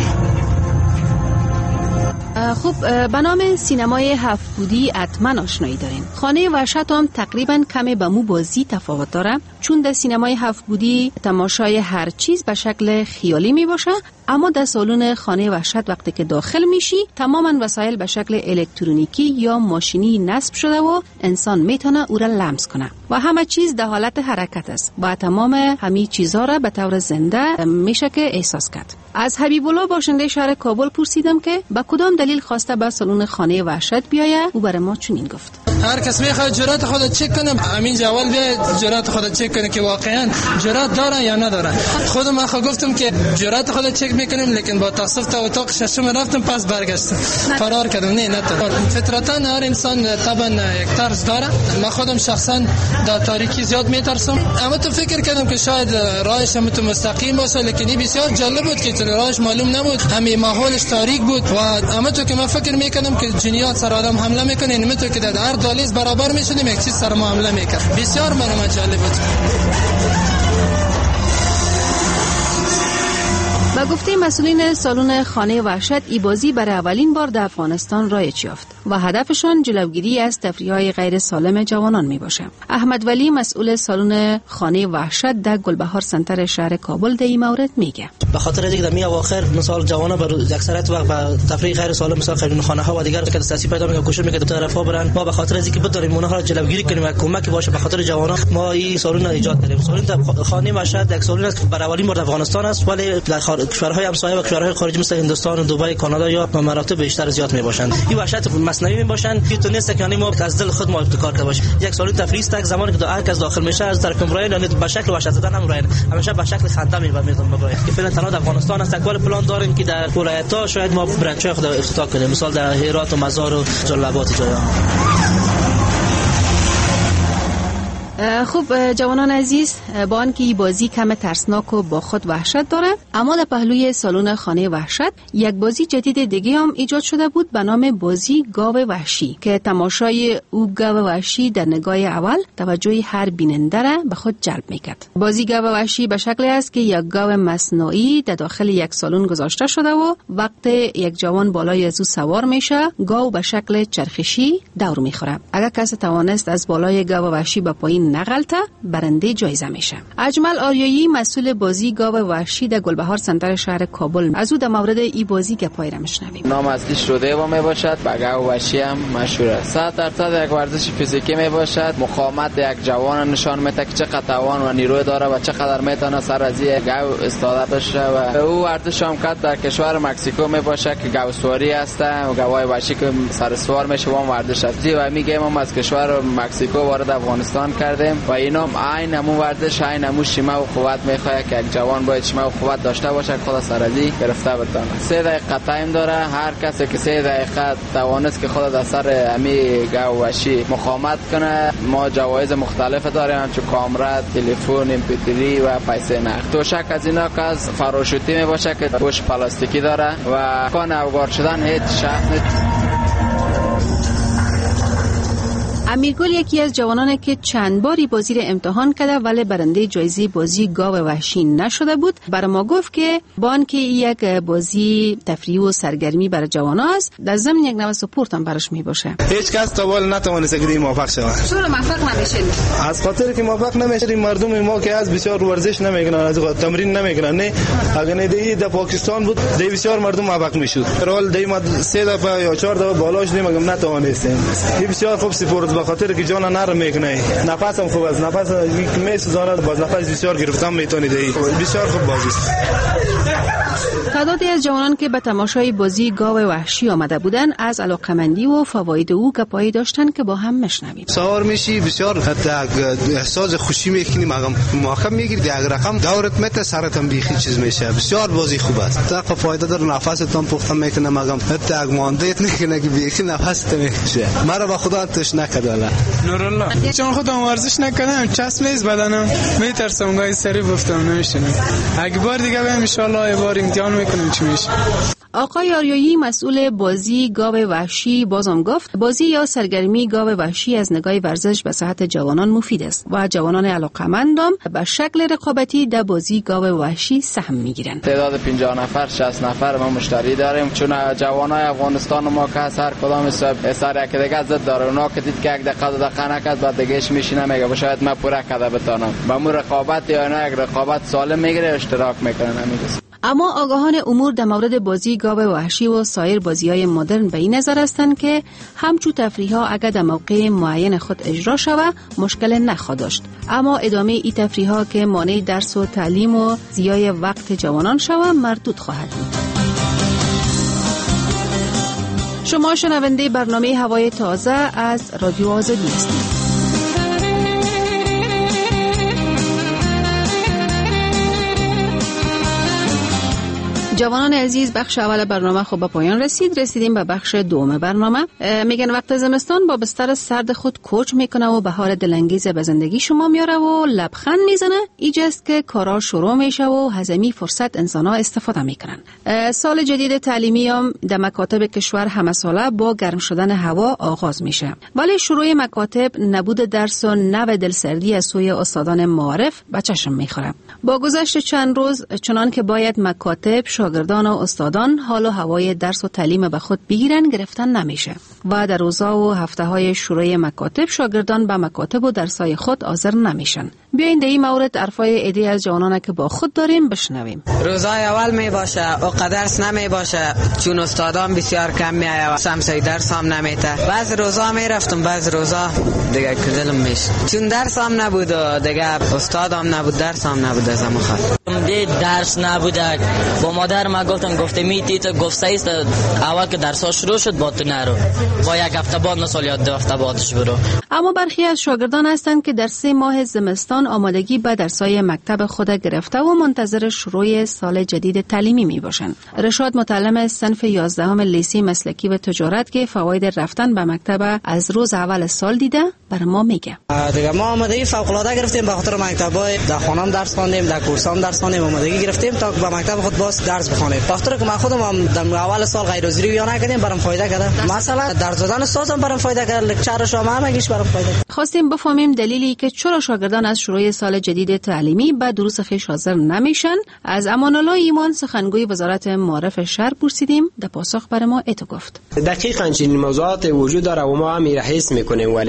خب به نام سینمای 7 بودی حتما آشنایی دارین. خانه وحشت هم تقریبا کمی به مو بازی تفاوت داره، چون در سینمای 7 بودی تماشای هر چیز به شکل خیالی می باشه، اما در سالن خانه وحشت وقتی که داخل میشی تماما وسایل به شکل الکترونیکی یا ماشینی نصب شده و انسان میتونه او را لمس کنه و همه چیز در حالت حرکت است و تمام همه چیزها را به طور زنده میشه که احساس کرد. از حبیب الله باشنده شهر کابل پرسیدم که با کدام دلیل خواسته به سالن خانه وحشت بیایه. او برای ما چنین گفت: هر کس میخواد جرأت خودت چک کنه، همین جوال بیاد جرأت خودت چک کنه که واقعا جرأت داره یا نداره. خودم من گفتم که جرأت خودت چک میکنیم، لیکن با تاسف تا اتاق ششم رفتم پس برگشتم فرار کردم. نه فطرتا هر انسان طبعا یک ترس داره. من خودم شخصا در تاریکی زیاد میترسم، اما تو فکر کردم که شاید راهش هم تو مستقیم باشه، لیکن این بسیار جالب بود که راهش معلوم نبود، همین ماحولش تاریک بود و اما تو که من فکر میکردم که جنیات سر آدم حمله میکنه، اینم تو که در هر دالیز برابر میشدیم یک چیز سر ما حمله میکرد. بسیار برام جالب بود. با گفته مسئولین سالن خانه وحشت، ای بازی برای اولین بار در افغانستان رایج یافت و هدفشان جلوگیری از تفریح‌های غیر سالم جوانان می باشه. احمد ولی مسئول سالن خانه وحشت در گلبهار سنتر شهر کابل در این مورد میگه: به خاطر اینکه در اواخر مثال جوانان بر اکثریت وقت به تفریح غیر سالم مثل خیرون خانه ها و دیگر که دسترسی پیدا میکنن کوشش میکنن طرفا برن. ما به خاطر اینکه بدونیم اونها را جلوگیری کنیم و کمک باشه به خاطر جوانان، ما این سالن ایجاد کردیم. سالن خانه وحشت یک سالن است که برای اولین بار افغانستان است، ولی در کشورهای همسایه و کشورهای خارجی مثل هندوستان و دبی، کانادا یا مراتب بیشتر زیاد میباشند. این وحشت مصنوعی میباشند که تو نیست که ما از دل خود ما ابتکار کرده باشیم. یک سالن تفریحی است، زمانی که هر کس داخل میشه از طرف امرای یعنی به شکل وحشت زدن امرای همیشه به شکل خنده میبریم برای که فعلا تنها در افغانستان است. اکوال پلان داریم که در ولایت‌ها شاید ما برنچای خود افتتاح کنیم، مثال در هرات و مزار و جلال‌آباد جاها. خوب جوانان عزیز، با آنکه این بازی کم ترسناک و با خود وحشت داره، اما در پهلوی سالن خانه وحشت یک بازی جدید دیگه هم ایجاد شده بود به نام بازی گاو وحشی که تماشای او گاو وحشی در نگاه اول توجه هر بیننده را به خود جلب میکرد. بازی گاو وحشی به شکلی است که یک گاو مصنوعی در داخل یک سالن گذاشته شده و وقت یک جوان بالای از او سوار میشه، گاو به شکل چرخشی دور میخوره. اگر کسی توانست از بالای گاو وحشی به پایین نغلطه برنده جایزه میشه. اجمل آریایی مسئول بازی گاو وحشی در گلبهار سنتر شهر کابل از او در مورد این بازی گپای را میشنویم. نام اصلیش رودهوا میباشد. با گاو وحشی هم مشهور است. 100% یک ورزش فیزیکی میباشد. مقاومت یک جوان نشان میده که چقدر توان و نیروی داره و چقدر میتونه سر از یک گاو استفاده بشه و او ورزش هم که در کشور مکزیکو میباشه که گاو سواری است و گاوای وحشی که سر سوار میشه و ورزش است. و میگیم ما از کشور مکزیکو وارد افغانستان کردیم و اینا عین همون ورزش عین همون شیما و قوت میخواد که یک جوان باید شیما و قوت داشته باشه خود سر از گرفته بتونه. 3 دقیقه تایم داره. هر کسی که 3 دقیقه توانست که خود از سر امی گاو وحشی مقاومت کنه ما جوایز مختلف داریم چون کامرا، تلفن، MP3 و پیسه نقد. توشک از اینا که از فراشوتی میباشه که پوش پلاستیکی داره و کان افگار شدن هیچ شخص نیست. امیرگل یکی از جوانانی که چند باری بازی را امتحان کرده ولی برنده جایزه بازی گاو وحشی نشده بود برای ما گفت که با آنکه یک بازی تفریحی و سرگرمی برای جوانان است در ضمن یک نوع سپورت هم براش می باشه. هیچ کس تا وال نتوانست که موفق شود. چرا موفق نمیشین؟ از خاطر که موفق نمیشیم مردم ما که از بسیار ورزش نمیکنن از تمرین نمیکنن. نه اگر نه در پاکستان بود دی بسیار مردم موفق میشد. رول دی ما 3 دفعه یا 4 دفعه بالاش نمیگم نتوانستیم. بسیار خوب سپورت به خاطر که جان نرم میکنه. نفسم خوب است. نفس میسوزاند باز نفس بسیار گرفتم میتونید بسیار خوب بازی است. تعدادی از جوانان که به تماشای بازی گاو وحشی آمده بودند از علاقمندی و فواید او گپایی داشتند که با هم میشنویم. سوار میشی بسیار احساس خوشی میکنی موقع میگیری یک رقم دورت میته سرتم بیخی چیز میشه. بسیار بازی خوب است. تا فایده داره نفستم پختم میکنه مگم حتی یک ماندیت نکنه که بیخی نفست میکشه. مرا با خدا تش نکرد. نورالله چون خودم ورزش نکردم چسب نیست بدنم میترسم گاهی سری گفتم نمیشنم. اگه بار دیگه بریم ان شاء الله یه بار امتحان میکنیم چی میشه. آقای آریایی مسئول بازی گاو وحشی بازم گفت بازی یا سرگرمی گاو وحشی از نگاه ورزش به صحت جوانان مفید است و جوانان علاقمندم به شکل رقابتی در بازی گاو وحشی سهم میگیرند. تعداد 50 نفر 60 نفر ما مشتری داریم چون جوانای افغانستان ما که هر کدام سر یک دیگه زد داره. اونا که دید که یک دقیقه نکرد بعد دیگهش میشینه میگه شاید من پورا کرده بتونم. با مو رقابت یا نه یک رقابت سالم میگیره اشتراک میکنه نمیگه. اما آگاهان امور در مورد بازی گاو وحشی و سایر بازی‌های مدرن به این نظر هستند که همچون تفریح‌ها اگر در موقع معین خود اجرا شود مشکل نخواهد داشت. اما ادامه این تفریح‌ها که مانع درس و تعلیم و ضیاع وقت جوانان شود مردود خواهد بود. شما شنونده برنامه هوای تازه از رادیو آزادی هستید. جوانان عزیز بخش اول برنامه خوب به پایان رسیدیم به بخش دوم برنامه. میگن وقت زمستان با بستر سرد خود کوچ میکنه و بهار دلانگیز به زندگی شما میاره و لبخند میزنه. اینجاست که کارا شروع میشه و از این فرصت انسان‌ها استفاده میکنن. سال جدید تعلیمی هم در مکاتب کشور همه ساله با گرم شدن هوا آغاز میشه. ولی شروع مکاتب نبود درس و نو دلسردی از سوی استادان معارف به چشم میخوره. با گذشت چند روز چنان که باید مکاتب شاگردان و استادان حال و هوای درس و تعلیم به خود بگیرن گرفتن نمیشه و در روزا و هفته های شروع مکاتب شاگردان به مکاتب و درسای خود حاضر نمیشن. بیاین در این مورد حرفای عده از جوانان که با خود داریم بشنویم. روزای اول می باشه او درس نمی باشه چون استادان بسیار کم می آید و سمسای درس هم نمیته. بعض روزا می رفتم بعض روزا دیگه کدلم میشه چون درس هم نبود و دیگه استاد هم نبود درس هم نبود از همون خاطر. درس نبوده با مادر ما گفتم میتی تو گفته است اول که درس ها شروع شد با تو نرو با یک هفته بعد نسال یا 2 هفته بعدش برو. اما برخی از شاگردان هستند که در 3 ماه زمستان آمادگی به درسای مکتب خود گرفته و منتظر شروع سال جدید تعلیمی می باشند. رشاد متعلم صنف 11 لیسه مسلکی و تجارت که فواید رفتن به مکتب از روز اول سال دیده بر ما میگه. دیگه ما آمادگی فوق العاده گرفتیم به خاطر مکتبای در خانم درس خواندیم در کورسام درس خواندیم آمادگی گرفتیم تا به مکتب خود باز درس بخونیم. به خاطر که من خودم در اول سال غیر حاضری یا نکردیم برام فایده کرده. مثلا درس دادن استادم برام فایده کرد لکچر شما همگیش برام فایده. خواستیم بفهمیم دلیلی که چرا شاگردان از شروع سال جدید تعلیمی به دروس خویش حاضر نمیشن. از امان الله ایمان سخنگوی وزارت معارف شهر پرسیدیم. در پاسخ بر ما ایتو گفت. دقیقاً چنین موضوعات وجود داره و ما هم حس میکنیم ولی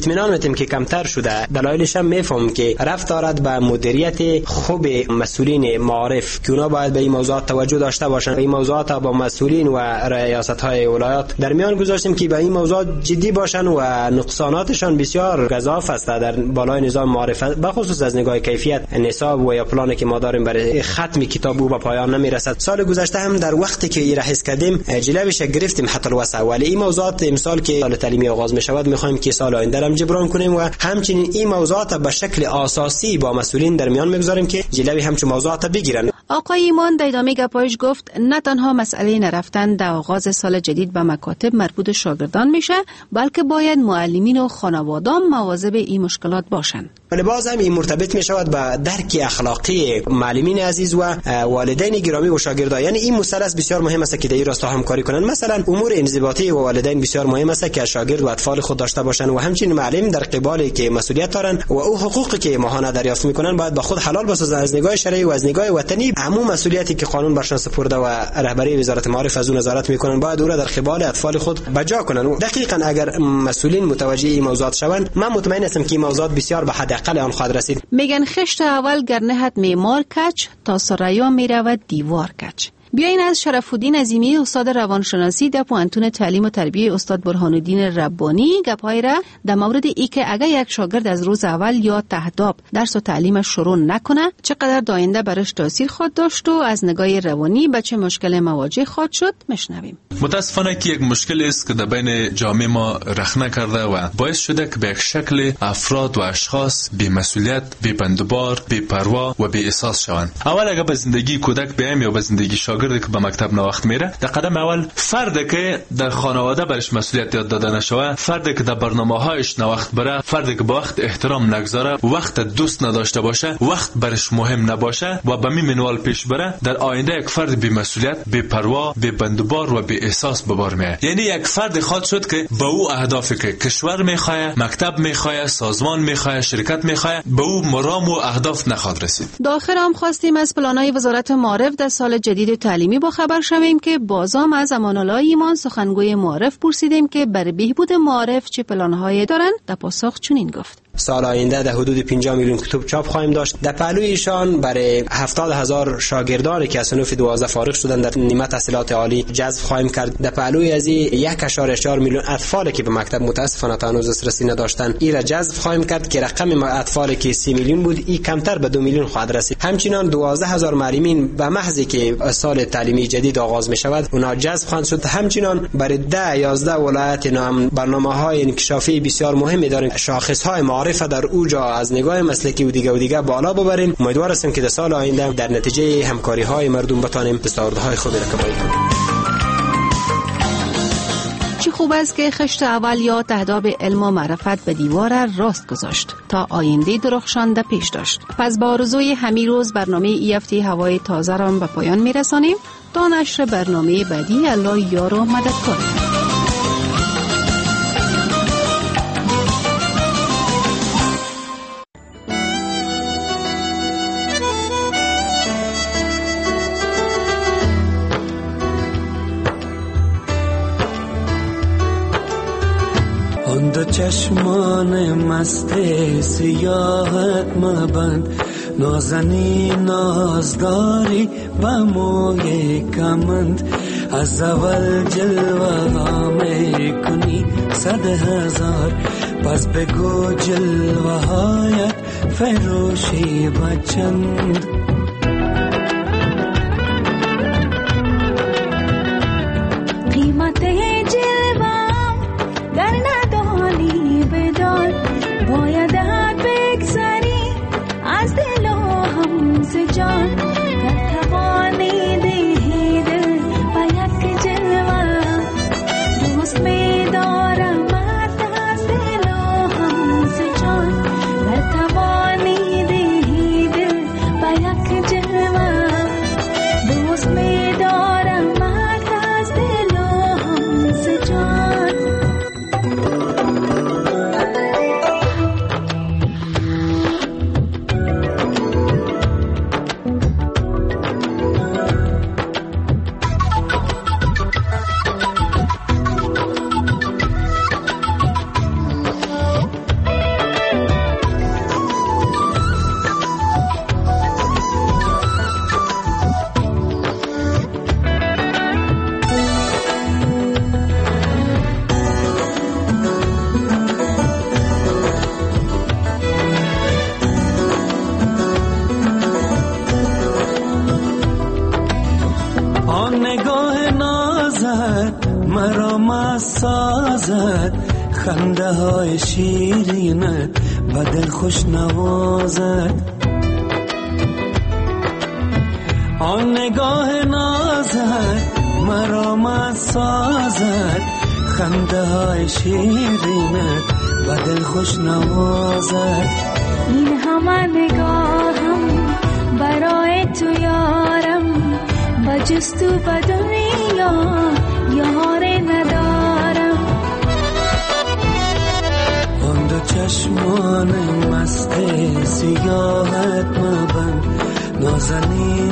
اطمینان میتیم که کمتر شده. دلایلش هم میفهم که رفت دارد به مدیریت خوب مسئولین معارف که اونا باید به این موضوعات توجه داشته باشن. این موضوعات با مسئولین و ریاست‌های ولایات در میان گذاشتیم که به این موضوع جدی باشن و نقصاناتشان بسیار گزاف است در بالای نظام معرفت، به خصوص از نگاه کیفیت نصاب و یا پلانی که ما داریم برای ختم کتاب او به پایان نمیرسد. سال گذشته هم در وقتی که این را حس کردیم جلوش گرفتیم حتی الوسع، ولی این موضوعات امسال که سال تعلیمی آغاز می شود میخوایم که سال آینده هم جبران کنیم و همچنین این موضوعات به شکل اساسی با مسئولین در میان میگذاریم که جلوی همچون موضوعات بگیرن. آقای ایمان در ادامه گپایش گفت نه تنها مسئله نرفتن در آغاز سال جدید به مکاتب مربوط شاگردان میشه، بلکه باید معلمین و خانوادان مواظب این مشکلات باشند. ولی باز هم این مرتبط می شود به درک اخلاقی معلمین عزیز و والدین گرامی و شاگردان. یعنی این مثلث بسیار مهم است که در این راستا همکاری کنند. مثلا امور انضباطی و والدین بسیار مهم است که شاگرد و اطفال خود داشته باشند و همچنین معلم در قبالی که مسئولیت دارند و او حقوقی که ماهانه دریافت میکنند باید به خود حلال بسازند. از نگاه شرعی و از نگاه وطنی عموم مسئولیتی که قانون برشان سپرده و رهبری وزارت معارف از اون نظارت میکنند باید او را در قبال اطفال خود بجا کنند. دقیقاً اگر مسئولین متوجه این موضوعات شوند، من مطمئن هستم که این موضوعات بسیار به حداقل آن خواهد رسید. میگن خشت اول گرنهت معمار کچ تا سریا میرود دیوار کچ. بیاین از شرف الدین عظیمی استاد روانشناسی در پوهنتون تعلیم و تربیت استاد برهان الدین ربانی گپای را در مورد ای که اگر یک شاگرد از روز اول یا تهداب درس و تعلیمش شروع نکنه چقدر داینده برش تاثیر خود داشت و از نگاه روانی به چه مشکل مواجه خود شد میشنویم. متاسفانه که یک مشکل است که در بین جامعه ما رخنه کرده و باعث شده که به یک شکل افراد و اشخاص بی مسئولیت، بی بندبار، بی پروا و بی احساس شوند. اول اگر به زندگی کودک بیایم یا به زندگی شاگرد که به مکتب نوقت میره، در قدم اول فرد که در خانواده برش مسئولیت یاد داده نشوه، فرد که در برنامه‌هایش نوقت بره، فرد که با وقت احترام نگذاره، وقت دوست نداشته باشه، وقت برش مهم نباشه و به این منوال پیش بره، در آینده یک فرد بی مسئولیت، بی پروا، بی بندبار و بی احساس به بار میاد. یعنی یک فرد خود شد که با او اهدافی که کشور میخواه، مکتب میخواه، سازمان میخواه، شرکت میخواه، به او مرام و اهداف نخواد رسید. داخل هم خواستیم از پلان‌های وزارت معارف در سال جدید تعلیمی با خبر شویم که بازم از امان الله ایمان سخنگوی معارف پرسیدیم که برای بهبود معارف چه پلان‌هایی دارن. در پاسخ چنین گفت: سال آینده در حدود 50 میلیون کتاب چاپ خواهیم داشت. در پهلوی ایشان برای 70,000 شاگردانی که از صنف 12 فارغ شدن در نیمه تحصیلات عالی جذب خواهیم کرد. در پهلوی از 1.4 میلیون اطفالی که به مکتب متاسفانه تا هنوز دسترسی نداشتن این را جذب خواهیم کرد که رقم اطفالی که 30 میلیون بود این کمتر به 2 میلیون خواهد رسید. همچنین 12,000 معلمین به محضی که سال تعلیمی جدید آغاز می شود اونا جذب خواهند شد. همچنین برای 10-11 ولایت نام برنامه‌های انکشافی بسیار مهمی داریم. شاخص‌های معارف در اوجا از نگاه مسلکی و دیگه بالا ببریم. امیدوار هستیم که در سال آینده در نتیجه همکاری‌های مردم بتانیم دستاوردهای خوبی را کمال کنیم. چه خوب است که خشت اول یا تهداب علم و معرفت به دیوار راست گذاشت تا آینده درخشانده پیش داشت. پس با آرزوی همین روز برنامه ای هفته هوای تازه را به پایان میرسانیم. تا نشر برنامه بعدی الله یار و مددکار. دو چشمان مست سیاحت مبند، نازنی نازداری و موی کمند، از اول جلوه ها می کنی 100,000، پس بگو جلوه هایت فروشی بچند. قیمت جلوه گر ندانی بدان، باید بگذری از دل و هم جان. گر توانی دهی دل و یک جلوه، دوست می دارم از دل و هم جان. گر توانی دهی دل و یک جلوه، دوست می دارم از دل و هم نازد، خنده های شیرینت به دل خوش نوازد. آن نگاه نازد مرا مست سازد، خنده های شیرینت به دل خوش نوازد. این همه نگاهم برای تو یارم، با جز تو به دنیا یاری ندارم. آن دو چشمان مست سیاهت مبند، نازنین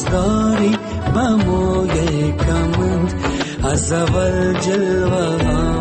نازداری به موی کمند. از اول جلوه